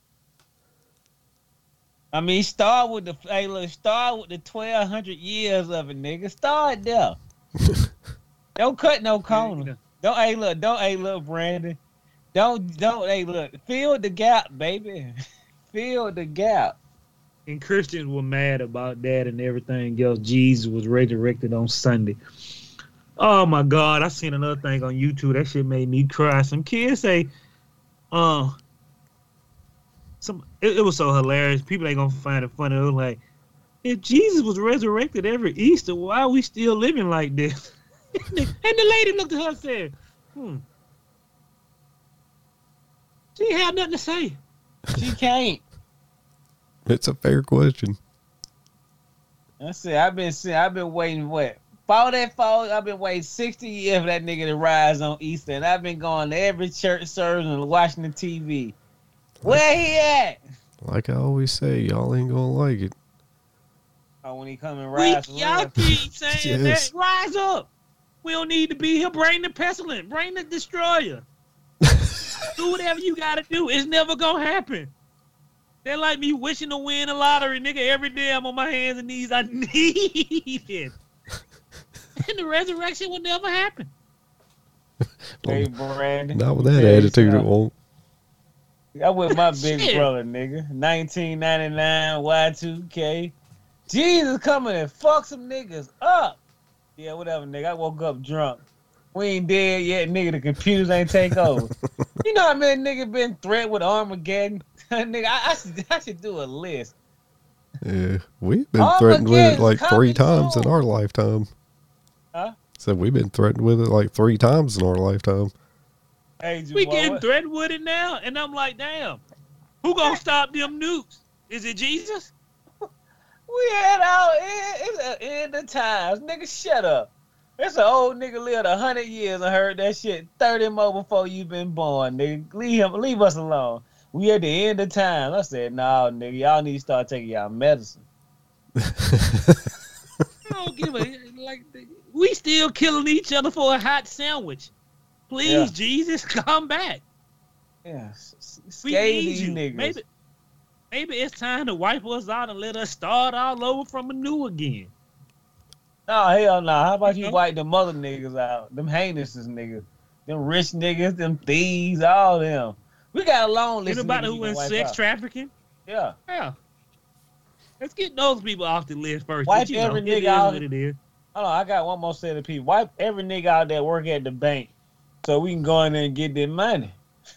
I mean, start with the hey, look, start with the twelve hundred years of it, nigga. Start there. Don't cut no corner. Don't hey look, don't hey look, Brandon. Don't don't hey look. Fill the gap, baby. Fill the gap. And Christians were mad about that and everything else. Jesus was resurrected on Sunday. Oh my God, I seen another thing on YouTube. That shit made me cry. Some kids say, uh, some it, it was so hilarious. People ain't gonna find it funny. It was like, if Jesus was resurrected every Easter, why are we still living like this? And the lady looked at her and said, hmm. She ain't had nothing to say. She can't. It's a fair question. I said, I've been saying, I've been waiting what? For that fall, I've been waiting sixty years for that nigga to rise on Easter, and I've been going to every church service and watching the T V. Where he at? Like I always say, y'all ain't gonna like it. Oh, when he come and We, rise for y'all real. keep saying Yes. that. Rise up. We don't need to be here. Bring the pestilence. Bring the destroyer. Do whatever you got to do. It's never going to happen. They're like me wishing to win a lottery, nigga. Every day I'm on my hands and knees. I need it. And the resurrection will never happen. Hey, Brandon. Not with let me that tell you attitude, it something. won't. I with my big Shit. brother, nigga. nineteen ninety-nine Y two K. Jesus coming and fuck some niggas up. Yeah, whatever, nigga. I woke up drunk. We ain't dead yet, nigga. The computers ain't take over. You know how many niggas been threatened with Armageddon? Nigga, I, I, should, I should do a list. Yeah, we've been threatened with it like three times in our lifetime. Huh? So we've been threatened with it like three times in our lifetime. Hey, We Jamal, getting what- threatened with it now, and I'm like, damn, who gonna stop them nukes? Is it Jesus? We had our it's the end of times. Nigga, shut up. It's an old nigga lived a hundred years and heard that shit thirty more before you been born, nigga. Leave him, leave us alone. We at the end of time. I said, nah, nigga, y'all need to start taking y'all medicine. I don't give a like. We still killing each other for a hot sandwich. Please, Yeah. Jesus, come back. Yeah, s- s- We scare need these you. niggas. Maybe, maybe it's time to wipe us out and let us start all over from anew again. No, hell no. How about you Okay. wipe the mother niggas out? Them heinouses niggas. Them rich niggas, them thieves, all them. We got a long list. of Anybody niggas who we in can wipe sex out. trafficking? Yeah. Yeah. Let's get those people off the list first. Wipe But, you every know, it nigga is out. what it is. Hold on, I got one more set of people. Wipe every nigga out that work at the bank so we can go in there and get their money.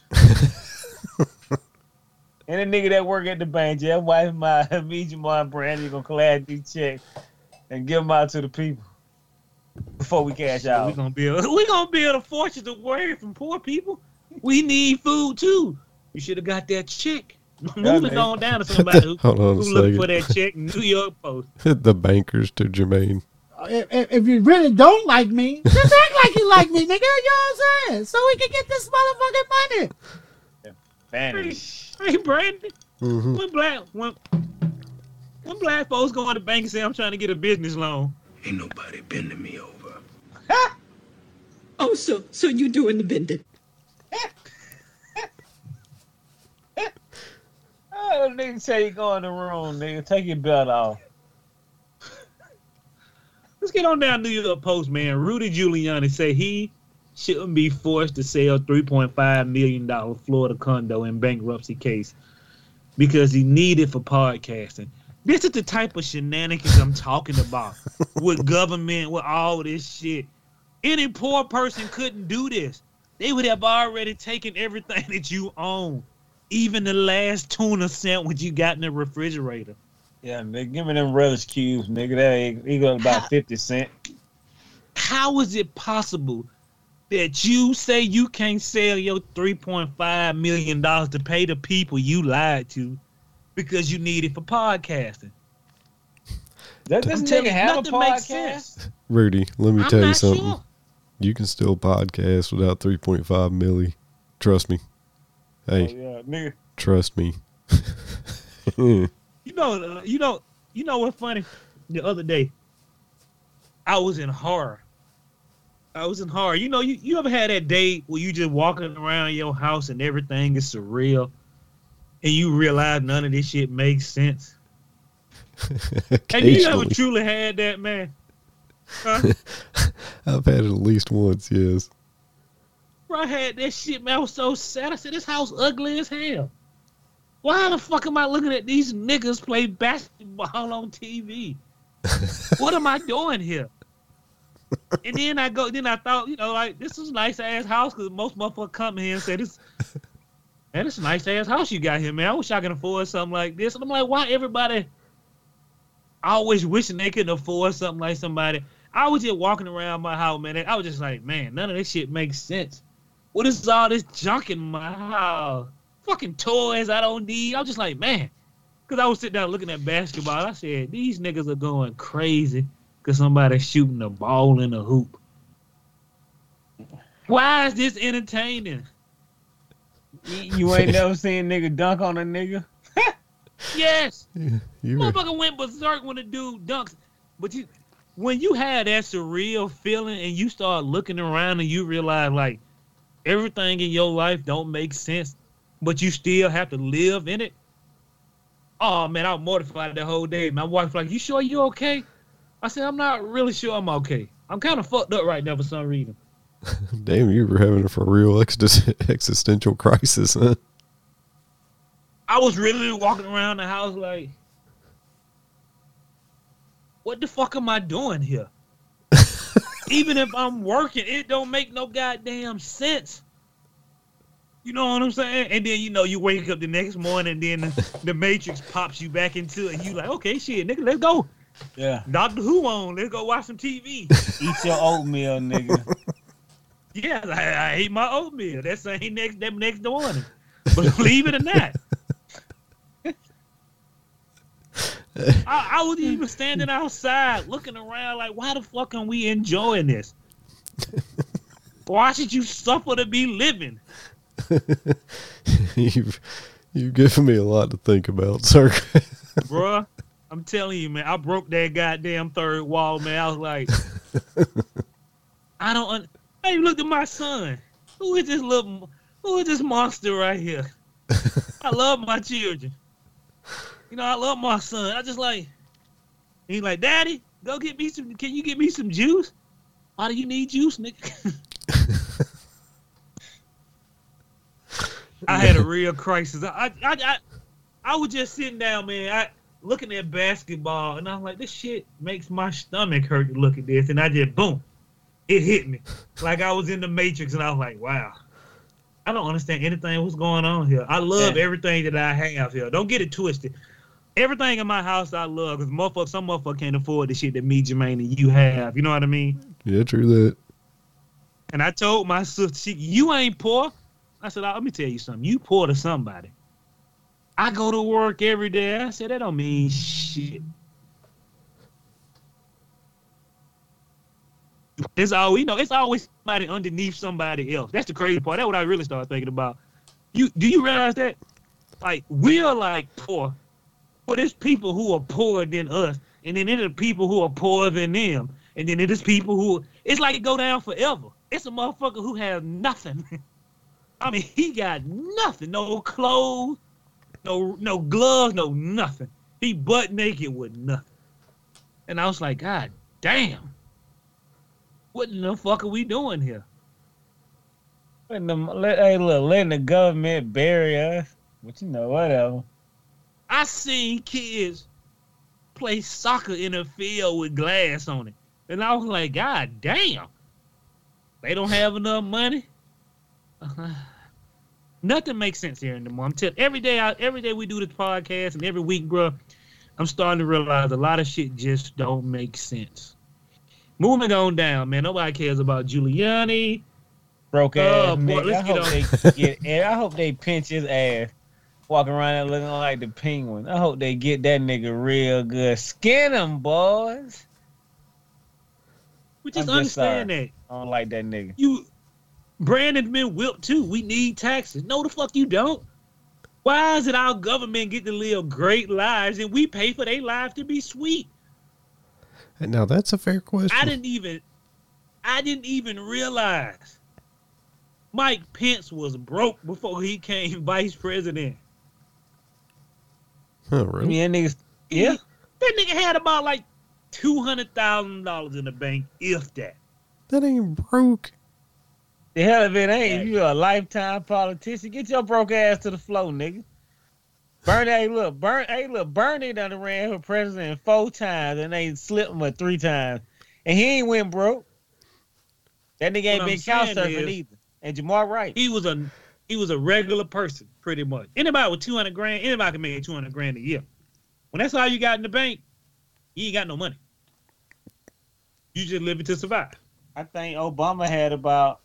Any nigga that work at the bank, just wipe my me, Jamal, and Brandon gonna collect these checks and give them out to the people before we cash We out. gonna build. We gonna build a fortune away from poor people. We need food too. You should have got that check. Moving man. on down to somebody who, Hold on a who looking second. for that check in New York Post. The bankers to Jermaine. If, if, if you really don't like me, just act like you like me, nigga. You know what I'm saying? So we can get this motherfucking money. Vanish. Hey, Brandon, Mm-hmm. when black when when black folks go in the bank and say I'm trying to get a business loan, Ain't nobody bending me over. Oh, so so you doing the bending? Oh, nigga tell you go in the room, nigga. Take your belt off. let's get on down New York Post, man. Rudy Giuliani say he shouldn't be forced to sell three point five million dollars Florida condo in bankruptcy case because he needed for podcasting. This is the type of shenanigans I'm talking about with government, with all this shit. Any poor person couldn't do this. They would have already taken everything that you own, even the last tuna sandwich you got in the refrigerator. Yeah, nigga, give me them relish cubes, nigga. That ain't equal about fifty cent. How is it possible that you say you can't sell your three point five million dollars to pay the people you lied to because you need it for podcasting? Does this I'm telling nigga you, have a nothing makes podcast? sense. Rudy, let me I'm tell you not something. sure. You can still podcast without three point five milli. Trust me. Oh, Hey, yeah, nigga. trust me. You know, uh, you know, you know what's funny? The other day, I was in horror. I was in horror. You know, you, you ever had that day where you just walking around your house and everything is surreal, and you realize none of this shit makes sense? Have you ever Occasionally. truly had that, man? Huh? I've had it at least once, yes. Bro, I had that shit, man. I was so sad. I said, this house ugly as hell. Why the fuck am I looking at these niggas play basketball on T V? What am I doing here? And then I go, then I thought, you know, like, this is a nice ass house because most motherfuckers come here and say, this, man, this is a nice ass house you got here, man. I wish I could afford something like this. And I'm like, why everybody always wishing they could afford something like somebody? I was just walking around my house, man. And I was just like, man, none of this shit makes sense. What is all this junk in my house? Fucking toys I don't need. I was just like, man. Because I was sitting down looking at basketball. I said, these niggas are going crazy because somebody's shooting a ball in a hoop. Why is this entertaining? You, you ain't never seen a nigga dunk on a nigga? Yes. Yeah, you were, Motherfucker went berserk when the dude dunks. But you, when you had that surreal feeling and you start looking around and you realize, like, everything in your life don't make sense, but you still have to live in it. Oh, man, I was mortified that whole day. My wife was like, you sure you okay? I said, I'm not really sure I'm okay. I'm kind of fucked up right now for some reason. damn, you were having a for real ex- existential crisis, huh? I was really walking around the house like, what the fuck am I doing here? Even if I'm working, it don't make no goddamn sense. You know what I'm saying? And then, you know, you wake up the next morning and then the, the Matrix pops you back into it. And you like, okay, shit, nigga, let's go. Yeah. Doctor Who on. Let's go watch some T V. Eat your oatmeal, nigga. Yeah, I, I ate my oatmeal. That same next that next morning. Believe it or not. I, I was even standing outside looking around like, why the fuck are we enjoying this? Why should you suffer to be living? you've you've given me a lot to think about, sir. Bruh, I'm telling you, man, I broke that goddamn third wall, man. I was like, I don't. Un- I even looked at my son. Who is this little? Who is this monster right here? I love my children. You know, I love my son. I just like. He's like, Daddy, go get me some. Can you get me some juice? Why do you need juice, nigga? I had a real crisis. I, I, I, I was just sitting down, man. I looking at basketball, and I was like, this shit makes my stomach hurt to look at this. And I just, boom, it hit me like I was in the Matrix, and I was like, wow, I don't understand anything what's going on here. I love Yeah. everything that I have here. Don't get it twisted. Everything in my house I love, because motherfuckers, some motherfuckers can't afford the shit that me, Jermaine, and you have. You know what I mean? Yeah, true that. And I told my sister, she, you ain't poor. I said, let me tell you something. You poor to somebody. I go to work every day. I said, that don't mean shit. It's all we know. It's always somebody underneath somebody else. That's the crazy part. That's what I really started thinking about. You do you realize that? Like, we're like poor. But there's people who are poorer than us. And then there's people who are poorer than them. And then there's people who, it's like it go down forever. It's a motherfucker who has nothing. I mean, he got nothing. No clothes, no no gloves, no nothing. He butt naked with nothing. And I was like, God damn. What in the fuck are we doing here? Letting them, let, hey, look, letting the government bury us. But you know, whatever. I seen kids play soccer in a field with glass on it. And I was like, God damn. They don't have enough money. Uh, nothing makes sense here anymore. I'm telling every day I, every day we do this podcast and every week, bro, I'm starting to realize a lot of shit just don't make sense. Moving on down, man. Nobody cares about Giuliani. Broke ass Oh, boy, nigga. let's I get hope they get. And I hope they pinch his ass, walking around there looking like the penguin. I hope they get that nigga real good. Skin him, boys. We just, I'm just understand sorry. that. I don't like that nigga. You, Brandon's been whipped too. We need taxes. No, the fuck you don't. Why is it our government get to live great lives and we pay for their lives to be sweet? And now that's a fair question. I didn't even, I didn't even realize Mike Pence was broke before he came vice president. Oh, really? I mean, that niggas, yeah. He- that nigga had about like two hundred thousand dollars in the bank, if that. That ain't broke. The hell of it ain't. If you're a lifetime politician, get your broke ass to the floor, nigga. Bernie, hey, look, Bernie, hey, look, Bernie done ran for president four times and they slipped him at three times. And he ain't went broke. That nigga ain't What been I'm couch saying surfing is- either. And Jamar Wright. He was a he was a regular person, pretty much. Anybody with two hundred grand, anybody can make two hundred grand a year. When that's all you got in the bank, you ain't got no money. You just living to survive. I think Obama had about,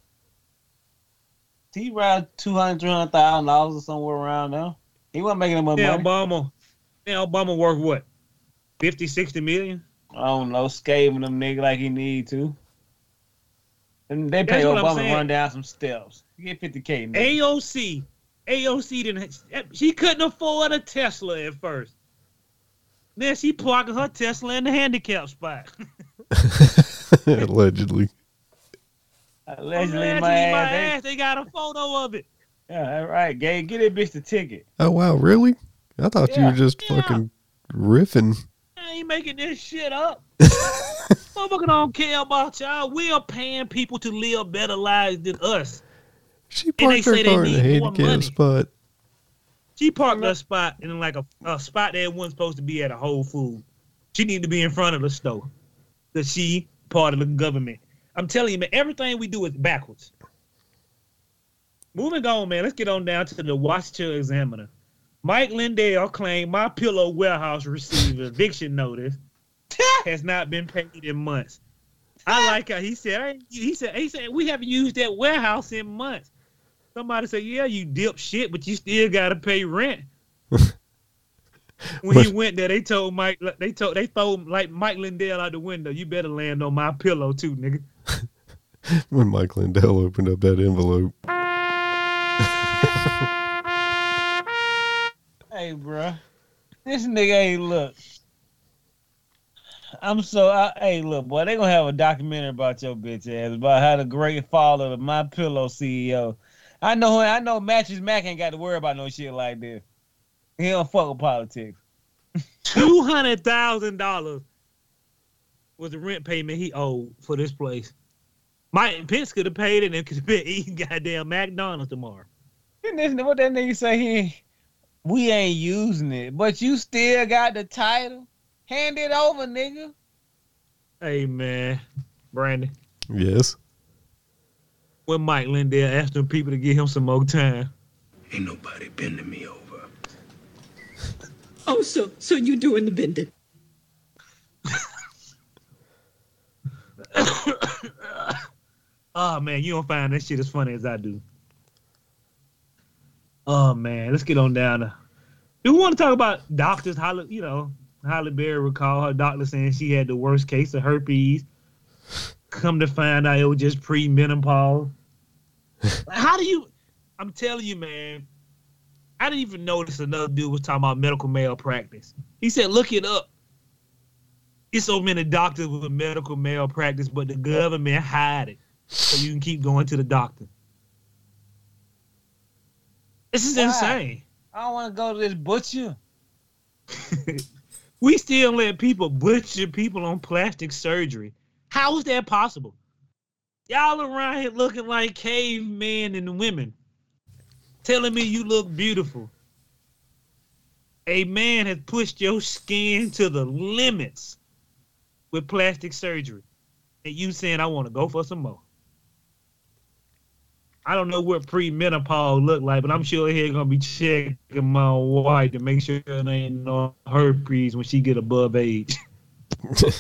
he around two hundred, three hundred thousand dollars or somewhere around there. He wasn't making that much Yeah, money. Obama. Yeah, Obama worth what? fifty, sixty million? I don't know, scaling them nigga like he need to. And they pay That's what I'm Obama to saying. run down some steps. You get fifty K, nigga. A O C. A O C didn't she couldn't afford a Tesla at first. Then she parking her Tesla in the handicap spot. Allegedly. Allegedly, Allegedly, my ass. my they- ass, they got a photo of it. Yeah, all right, Gabe, get that bitch the ticket. Oh, wow, really? I thought you Yeah, were just yeah. fucking riffing. I ain't making this shit up. Motherfucker don't care about y'all. We are paying people to live better lives than us. She And they parked her say they car in a need more handicap money. spot. She parked her spot in like a, a spot that wasn't supposed to be at a Whole Food. She need to be in front of the store. Because she part of the government. I'm telling you, man, everything we do is backwards. Moving on, man. Let's get on down to the Washington Examiner. Mike Lindell claimed My Pillow warehouse received eviction notice has not been paid in months. I like how he said. I, he said. He said we haven't used that warehouse in months. Somebody said, "Yeah, you dip shit, but you still gotta pay rent." When he went there, they told Mike. They told they told like Mike Lindell out the window. You better land on My Pillow too, nigga. When Mike Lindell opened up that envelope. Hey, bro, this nigga ain't look. I'm so. I, hey, look, boy, they gonna have a documentary about your bitch ass about how the great fall of the My Pillow C E O. I know. I know. Mattress Mac ain't got to worry about no shit like this. He don't fuck with politics. Two hundred thousand dollars was the rent payment he owed for this place. Mike Pence could have paid it and could have been eating goddamn McDonald's tomorrow. And listen to what that nigga say. He, we ain't using it, but you still got the title. Hand it over, nigga. Hey, man. Brandon. Yes? When Mike Lindell asked them people to give him some more time. Ain't nobody bending me over. Oh, so so you doing the bending? Oh, man, you don't find that shit as funny as I do. Oh, man, let's get on down to... Do we want to talk about doctors? Holly, you know, Halle Berry recalled her doctor saying she had the worst case of herpes. Come to find out it was just pre-menopause. How do you... I'm telling you, man, I didn't even notice another dude was talking about medical malpractice. He said, look it up. It's so many doctors with medical malpractice, but the government hide it so you can keep going to the doctor. This is Why? insane. I don't want to go to this butcher. We still let people butcher people on plastic surgery. How is that possible? Y'all around here looking like cavemen and women, telling me you look beautiful. A man has pushed your skin to the limits with plastic surgery. And you saying, I want to go for some more. I don't know what pre-menopause look like, but I'm sure he's going to be checking my wife to make sure there ain't no herpes when she get above age. I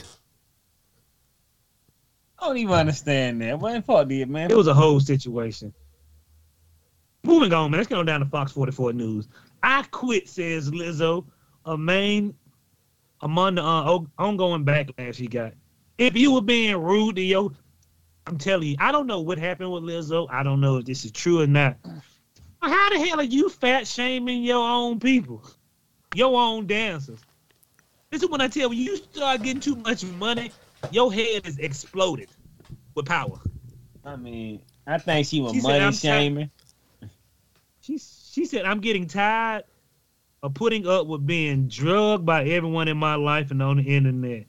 don't even understand that. What the fuck did, man? It was a whole situation. Moving on, man. Let's go down to Fox forty-four News. I quit, says Lizzo, a main among the uh, ongoing backlash he got. If you were being rude to your, I'm telling you, I don't know what happened with Lizzo. I don't know if this is true or not. How the hell are you fat shaming your own people, your own dancers? This is when I tell you, you start getting too much money, your head is exploded with power. I mean, I think she was She said, money "I'm shaming. She she said, I'm getting tired of putting up with being drugged by everyone in my life and on the internet.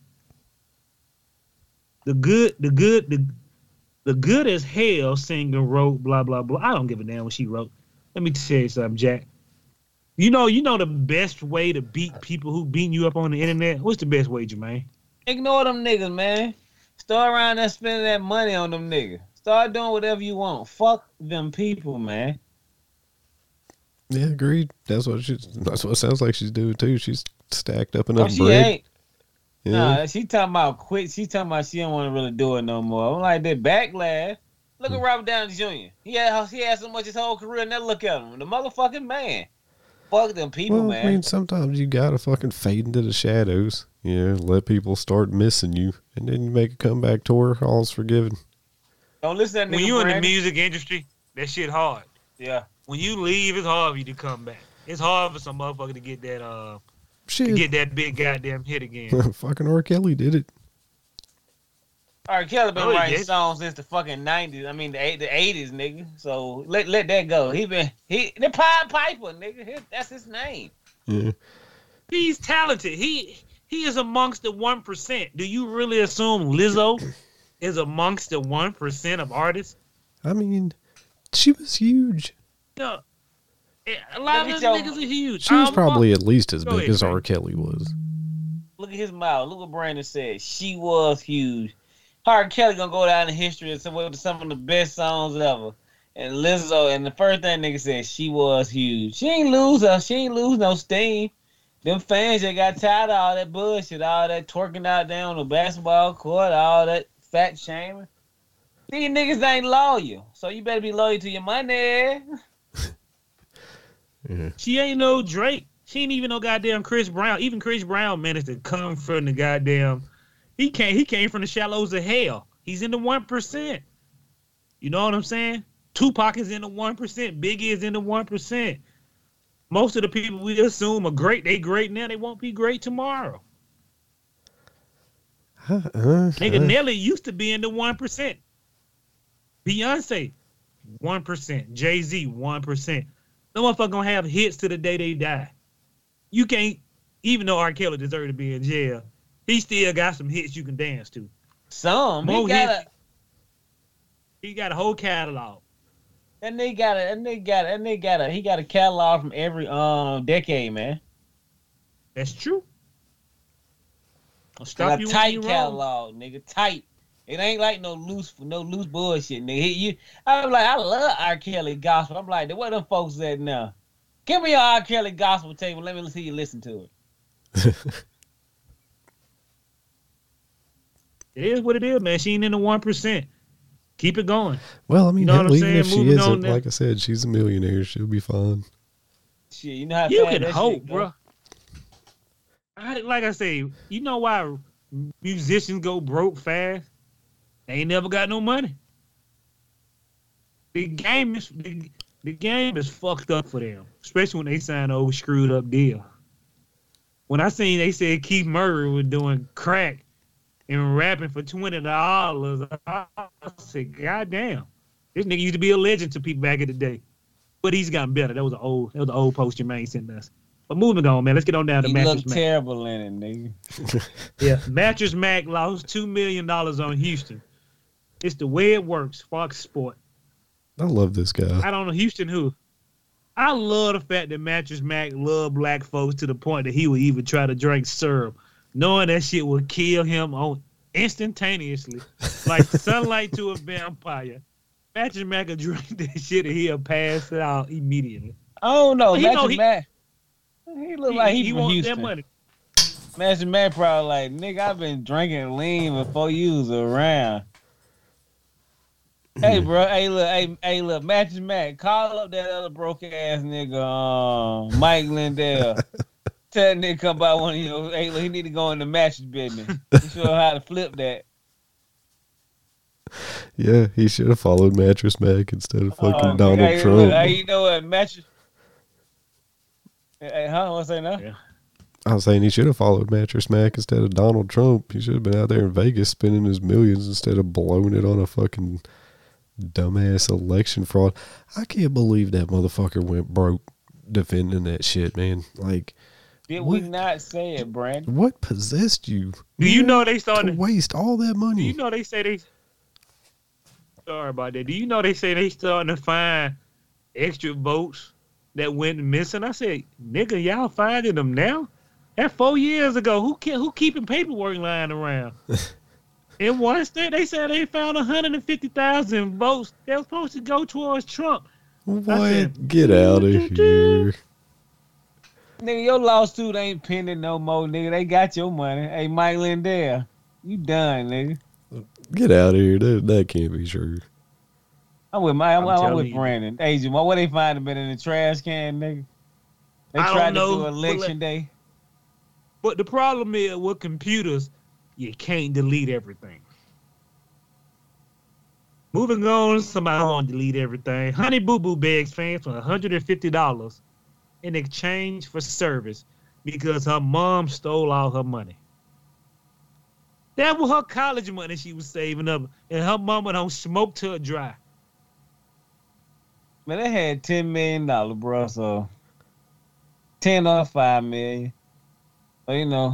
The good, the good, the the good as hell singer wrote blah blah blah. I don't give a damn what she wrote. Let me tell you something, Jack. You know, you know the best way to beat people who beating you up on the internet? What's the best way, Jermaine? Ignore them niggas, man. Start around there spending that money on them niggas. Start doing whatever you want. Fuck them people, man. Yeah, agreed. That's what she. That's what it sounds like she's doing too. She's stacked up Oh, enough she bread. ain't. Yeah. Nah, she talking about quit. She talking about she don't want to really do it no more. I'm like, that backlash. Look at Robert Downey Junior He had he had so much his whole career, and now look at him, the motherfucking man. Fuck them people, Well, man. I mean, sometimes you gotta fucking fade into the shadows. You know, let people start missing you, and then you make a comeback tour. All's forgiven. Don't listen to that nigga. When you in the Brandon. music industry, that shit hard. Yeah. When you leave, it's hard for you to come back. It's hard for some motherfucker to get that uh to Shit, get that big goddamn hit again. fucking R. Kelly did it. R. Kelly been Oh, he writing did? songs since the fucking nineties. I mean the eight, the eighties, nigga. So let let that go. He been he the Pied Piper, nigga. His, that's his name. Yeah. He's talented. He he is amongst the one percent. Do you really assume Lizzo is amongst the one percent of artists? I mean, she was huge. No. A lot Look of at those your- niggas are huge. She was Um, probably at least as Go big ahead, as man. R. Kelly was. Look at his mouth. Look what Brandon said. She was huge. R. Kelly gonna go down in history as some of some of the best songs ever. And Lizzo, and the first thing nigga said, she was huge. She ain't lose her. She ain't lose no steam. Them fans that got tired of all that bullshit, all that twerking out there on the basketball court, all that fat shaming. These niggas ain't loyal, so you better be loyal to your money. Yeah. She ain't no Drake. She ain't even no goddamn Chris Brown. Even Chris Brown managed to come from the goddamn. He came. He came from the shallows of hell. He's in the one percent. You know what I'm saying? Tupac is in the one percent. Biggie is in the one percent. Most of the people we assume are great. They great now. They won't be great tomorrow. Uh, uh, Nigga, uh. Nelly used to be in the one percent. Beyonce, one percent. Jay-Z, one percent. No motherfucker gonna have hits to the day they die. You can't, even though R. Kelly deserved to be in jail, he still got some hits you can dance to. Some. More He got hits. a, He got a whole catalog. and they got a, and they got a, and they got a, he got a catalog from every um decade, man. That's true. I'll And stop a you when tight you're wrong. catalog, nigga. Tight. It ain't like no loose, no loose bullshit, nigga. He, you, I'm like, I love R. Kelly gospel. I'm like, what them folks at now? Give me your R. Kelly gospel tape and let me see you listen to it. It is what it is, man. She ain't in the one percent. Keep it going. Well, I mean, You know hell, what I'm even saying? if she Moving on isn't, now. like I said, she's a millionaire. She'll be fine. Shit, you know how You fast can that hope, shit go? bro. I, like I say, you know why musicians go broke fast? They ain't never got no money. The game is the, the game is fucked up for them, especially when they sign an old screwed up deal. When I seen they said Keith Murray was doing crack and rapping for twenty dollars, I said, God damn, this nigga used to be a legend to people back in the day, but he's gotten better. That was an old, that was an old post Jermaine sent us. But moving on, man. Let's get on down to He Mattress looked Mac. terrible in it, nigga. Yeah, Mattress Mac lost two million dollars on Houston. It's the way it works. Fox Sport. I love this guy. I don't know Houston who. I love the fact that Mattress Mac loved black folks to the point that he would even try to drink syrup, knowing that shit would kill him on instantaneously, like sunlight to a vampire. Mattress Mac would drink that shit and he'll pass it out immediately. I don't know. He know Matthew he- Mac. He look like he, he from wants Houston. that money. Matthew Mac probably like, nigga, I've been drinking lean before you was around. Hey, bro. Hey, look. Hey, hey, look. Matthew Mac, call up that other broke ass nigga, um, Mike Lindell. Tell that nigga come by one of your. Hey, look, he need to go in the mattress business. He show him how to flip that. Yeah, he should have followed Mattress Mac instead of fucking Oh, Donald hey, Trump. Look, hey, you know what? Mattress. Hey, hey, huh? What's that now? Yeah. I was saying he should have followed Mattress Mac instead of Donald Trump. He should have been out there in Vegas spending his millions instead of blowing it on a fucking dumbass election fraud. I can't believe that motherfucker went broke defending that shit, man. Like, Did what, we not say it, Brandon? what possessed you? Do you man, know they to started? waste all that Do money? you know they say they? Sorry about that. Do you know they say they starting to find extra votes that went missing? I said, nigga, y'all finding them now? That four years ago. Who can, who keeping paperwork lying around? In one state, they said they found one hundred fifty thousand votes that was supposed to go towards Trump. What? said, Get out of here. Nigga, your lawsuit ain't pending no more, nigga. They got your money. Hey, Mike Lindell, you done, nigga. Get out of here. That, that can't be true. I'm with my, I'm, I'm I'm telling with you. Brandon. Hey, Jamal, what they find him in the trash can, nigga? They I don't tried to know, do but election look- day. But the problem is with computers, you can't delete everything. Moving on, somebody want to delete everything. Honey Boo Boo begs fans for one hundred fifty dollars in exchange for service because her mom stole all her money. That was her college money she was saving up, and her mama don't smoke till it dry. Man, they had ten million dollars, bro. So ten or five million. So you know,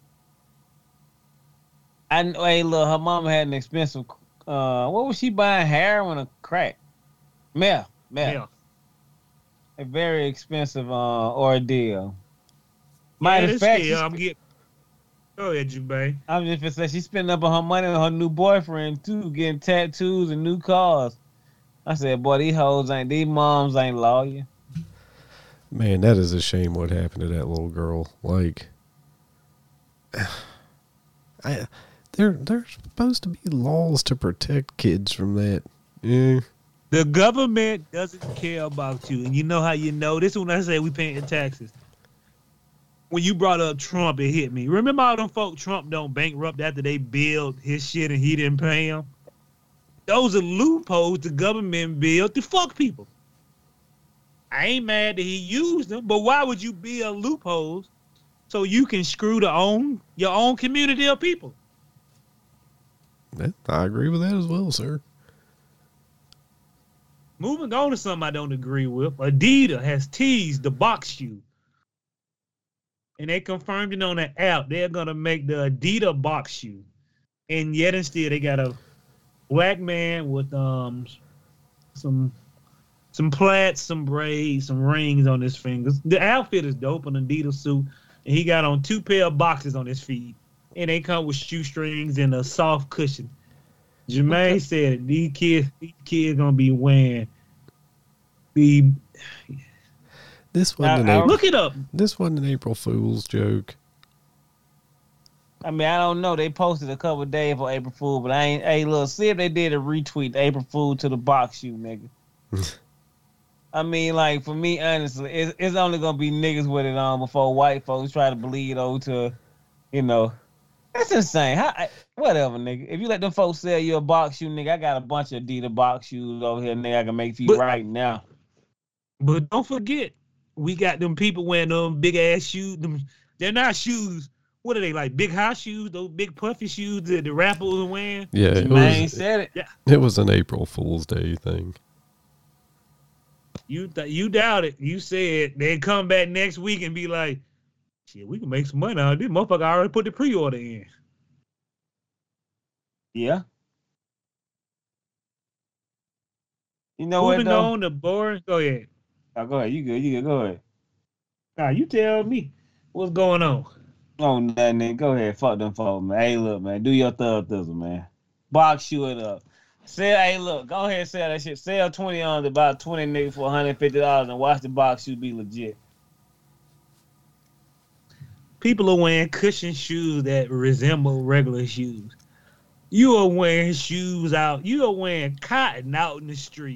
I know. Hey, look, her mama had an expensive. Uh, what was she buying? Heroin or crack? Meth, meth. Yeah. A very expensive uh ordeal. Yeah, Matter of this fact, year, she- I'm getting. Go ahead, Jubei. I'm just gonna say she's spending up on her money on her new boyfriend too, getting tattoos and new cars. I said, boy, these hoes ain't, these moms ain't lawyer. Man, that is a shame what happened to that little girl. Like, I, there, there's supposed to be laws to protect kids from that. Yeah. The government doesn't care about you. And you know how you know? This is when I say we paying taxes. When you brought up Trump, it hit me. Remember all them folk Trump don't bankrupt after they build his shit and he didn't pay them? Those are loopholes the government built to fuck people. I ain't mad that he used them, but why would you build loopholes so you can screw the own your own community of people? That, I agree with that as well, sir. Moving on to something I don't agree with. Adidas has teased the box shoe. And they confirmed it on the app. They're going to make the Adidas box shoe. And yet and still, they got a black man with um some some plaits, some braids, some rings on his fingers. The outfit is dope, an Adidas suit. And he got on two pair of boxes on his feet. And they come with shoestrings and a soft cushion. Jermaine said these kids, these kids gonna be wearing the. This wasn't I, an I, April, look it up. This wasn't an April Fool's joke. I mean, I don't know. They posted a couple of days for April Fool, but I ain't. Hey, look, see if they did a retweet April Fool to the box shoe, nigga. I mean, like for me, honestly, it's, it's only gonna be niggas with it on before white folks try to bleed over to, you know. That's insane. How, I, whatever, nigga. If you let them folks sell you a box shoe, nigga, I got a bunch of Adidas box shoes over here, nigga. I can make for you but, right now. But don't forget, we got them people wearing them big ass shoes. Them, they're not shoes. What are they like? Big high shoes? Those big puffy shoes that the rappers are wearing? Yeah, it Man was, said it. Yeah. It was an April Fool's Day thing. You th- you doubt it. You said they'd come back next week and be like, shit, we can make some money out of this. Motherfucker already put the pre-order in. Yeah. You know Moving what, though? on to boring. Go ahead. Oh, go ahead. You good. You good. Go ahead. Nah, you tell me what's going on. Oh, nothing, nigga. Go ahead. Fuck them folks, man. Hey, look, man. Do your thug thizzle, man. Box shoe it up. Sell, hey, look. Go ahead and sell that shit. Sell twenty on about twenty niggas for one hundred fifty dollars and watch the box shoe be legit. People are wearing cushion shoes that resemble regular shoes. You are wearing shoes out. You are wearing cotton out in the street.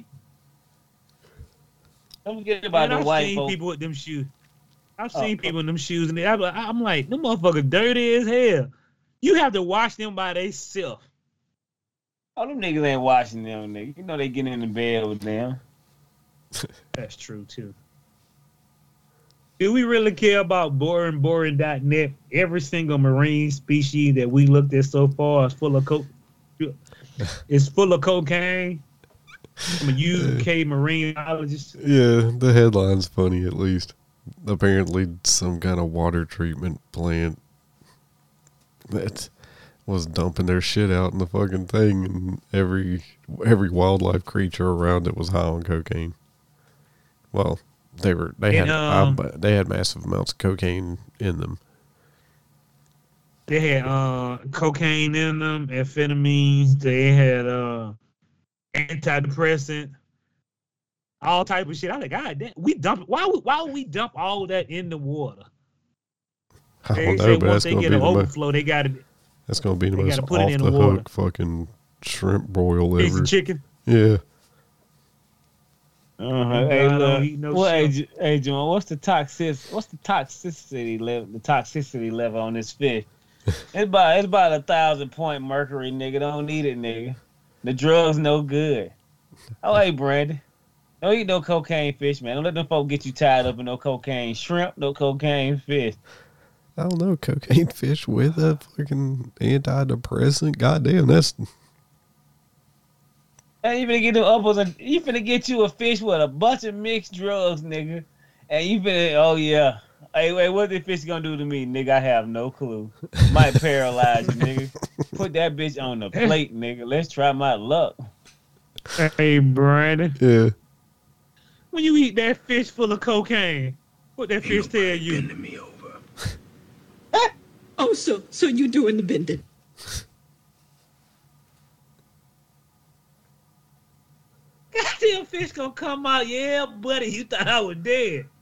Don't forget about And the I've white seen folks. people with them shoes. I've Oh, seen oh. people in them shoes, and they, I'm like, I'm like, them motherfuckers dirty as hell. You have to wash them by themselves. Oh, them niggas ain't watching them, nigga. You know they getting in the bed with them. That's true, too. Do we really care about boring, boring dot net? Every single marine species that we looked at so far is full of co- is full of cocaine. I'm a U K marine biologist. Yeah, the headline's funny at least. Apparently some kind of water treatment plant that was dumping their shit out in the fucking thing, and every every wildlife creature around it was high on cocaine. Well, they were they And, had um, uh, they had massive amounts of cocaine in them. They had uh, cocaine in them, amphetamines. They had uh, antidepressant, all type of shit. I like, God damn, we dump. Why would why would we dump all that in the water? I They don't say know, but once that's they gonna get be an the mo- overflow, they got to that's gonna be the they most gotta put it off in the the water. hook fucking shrimp broil piece ever. of chicken. Yeah. Uh-huh. Hey, I don't look. eat no Well, hey, shrimp. J- hey, John, what's the toxic? What's the toxicity level? The toxicity level on this fish? It's about it's about a thousand point mercury, nigga. Don't eat it, nigga. The drug's no good. Oh, hey, Brandon. Don't eat no cocaine fish, man. Don't let them folk get you tied up in no cocaine shrimp, no cocaine fish. I don't know, cocaine fish with a fucking antidepressant. Goddamn, that's Hey, you finna get them uppers and you finna get you a fish with a bunch of mixed drugs, nigga. And you finna, oh yeah. Hey, wait, what the fish gonna do to me, nigga? I have no clue. Might paralyze you, nigga. Put that bitch on the plate, nigga. Let's try my luck. Hey, Brandon, yeah. when you eat that fish full of cocaine, what that fish tell you? Bending me over. Oh, so so you doing the bending? God fish gonna come out. Yeah, buddy, you thought I was dead.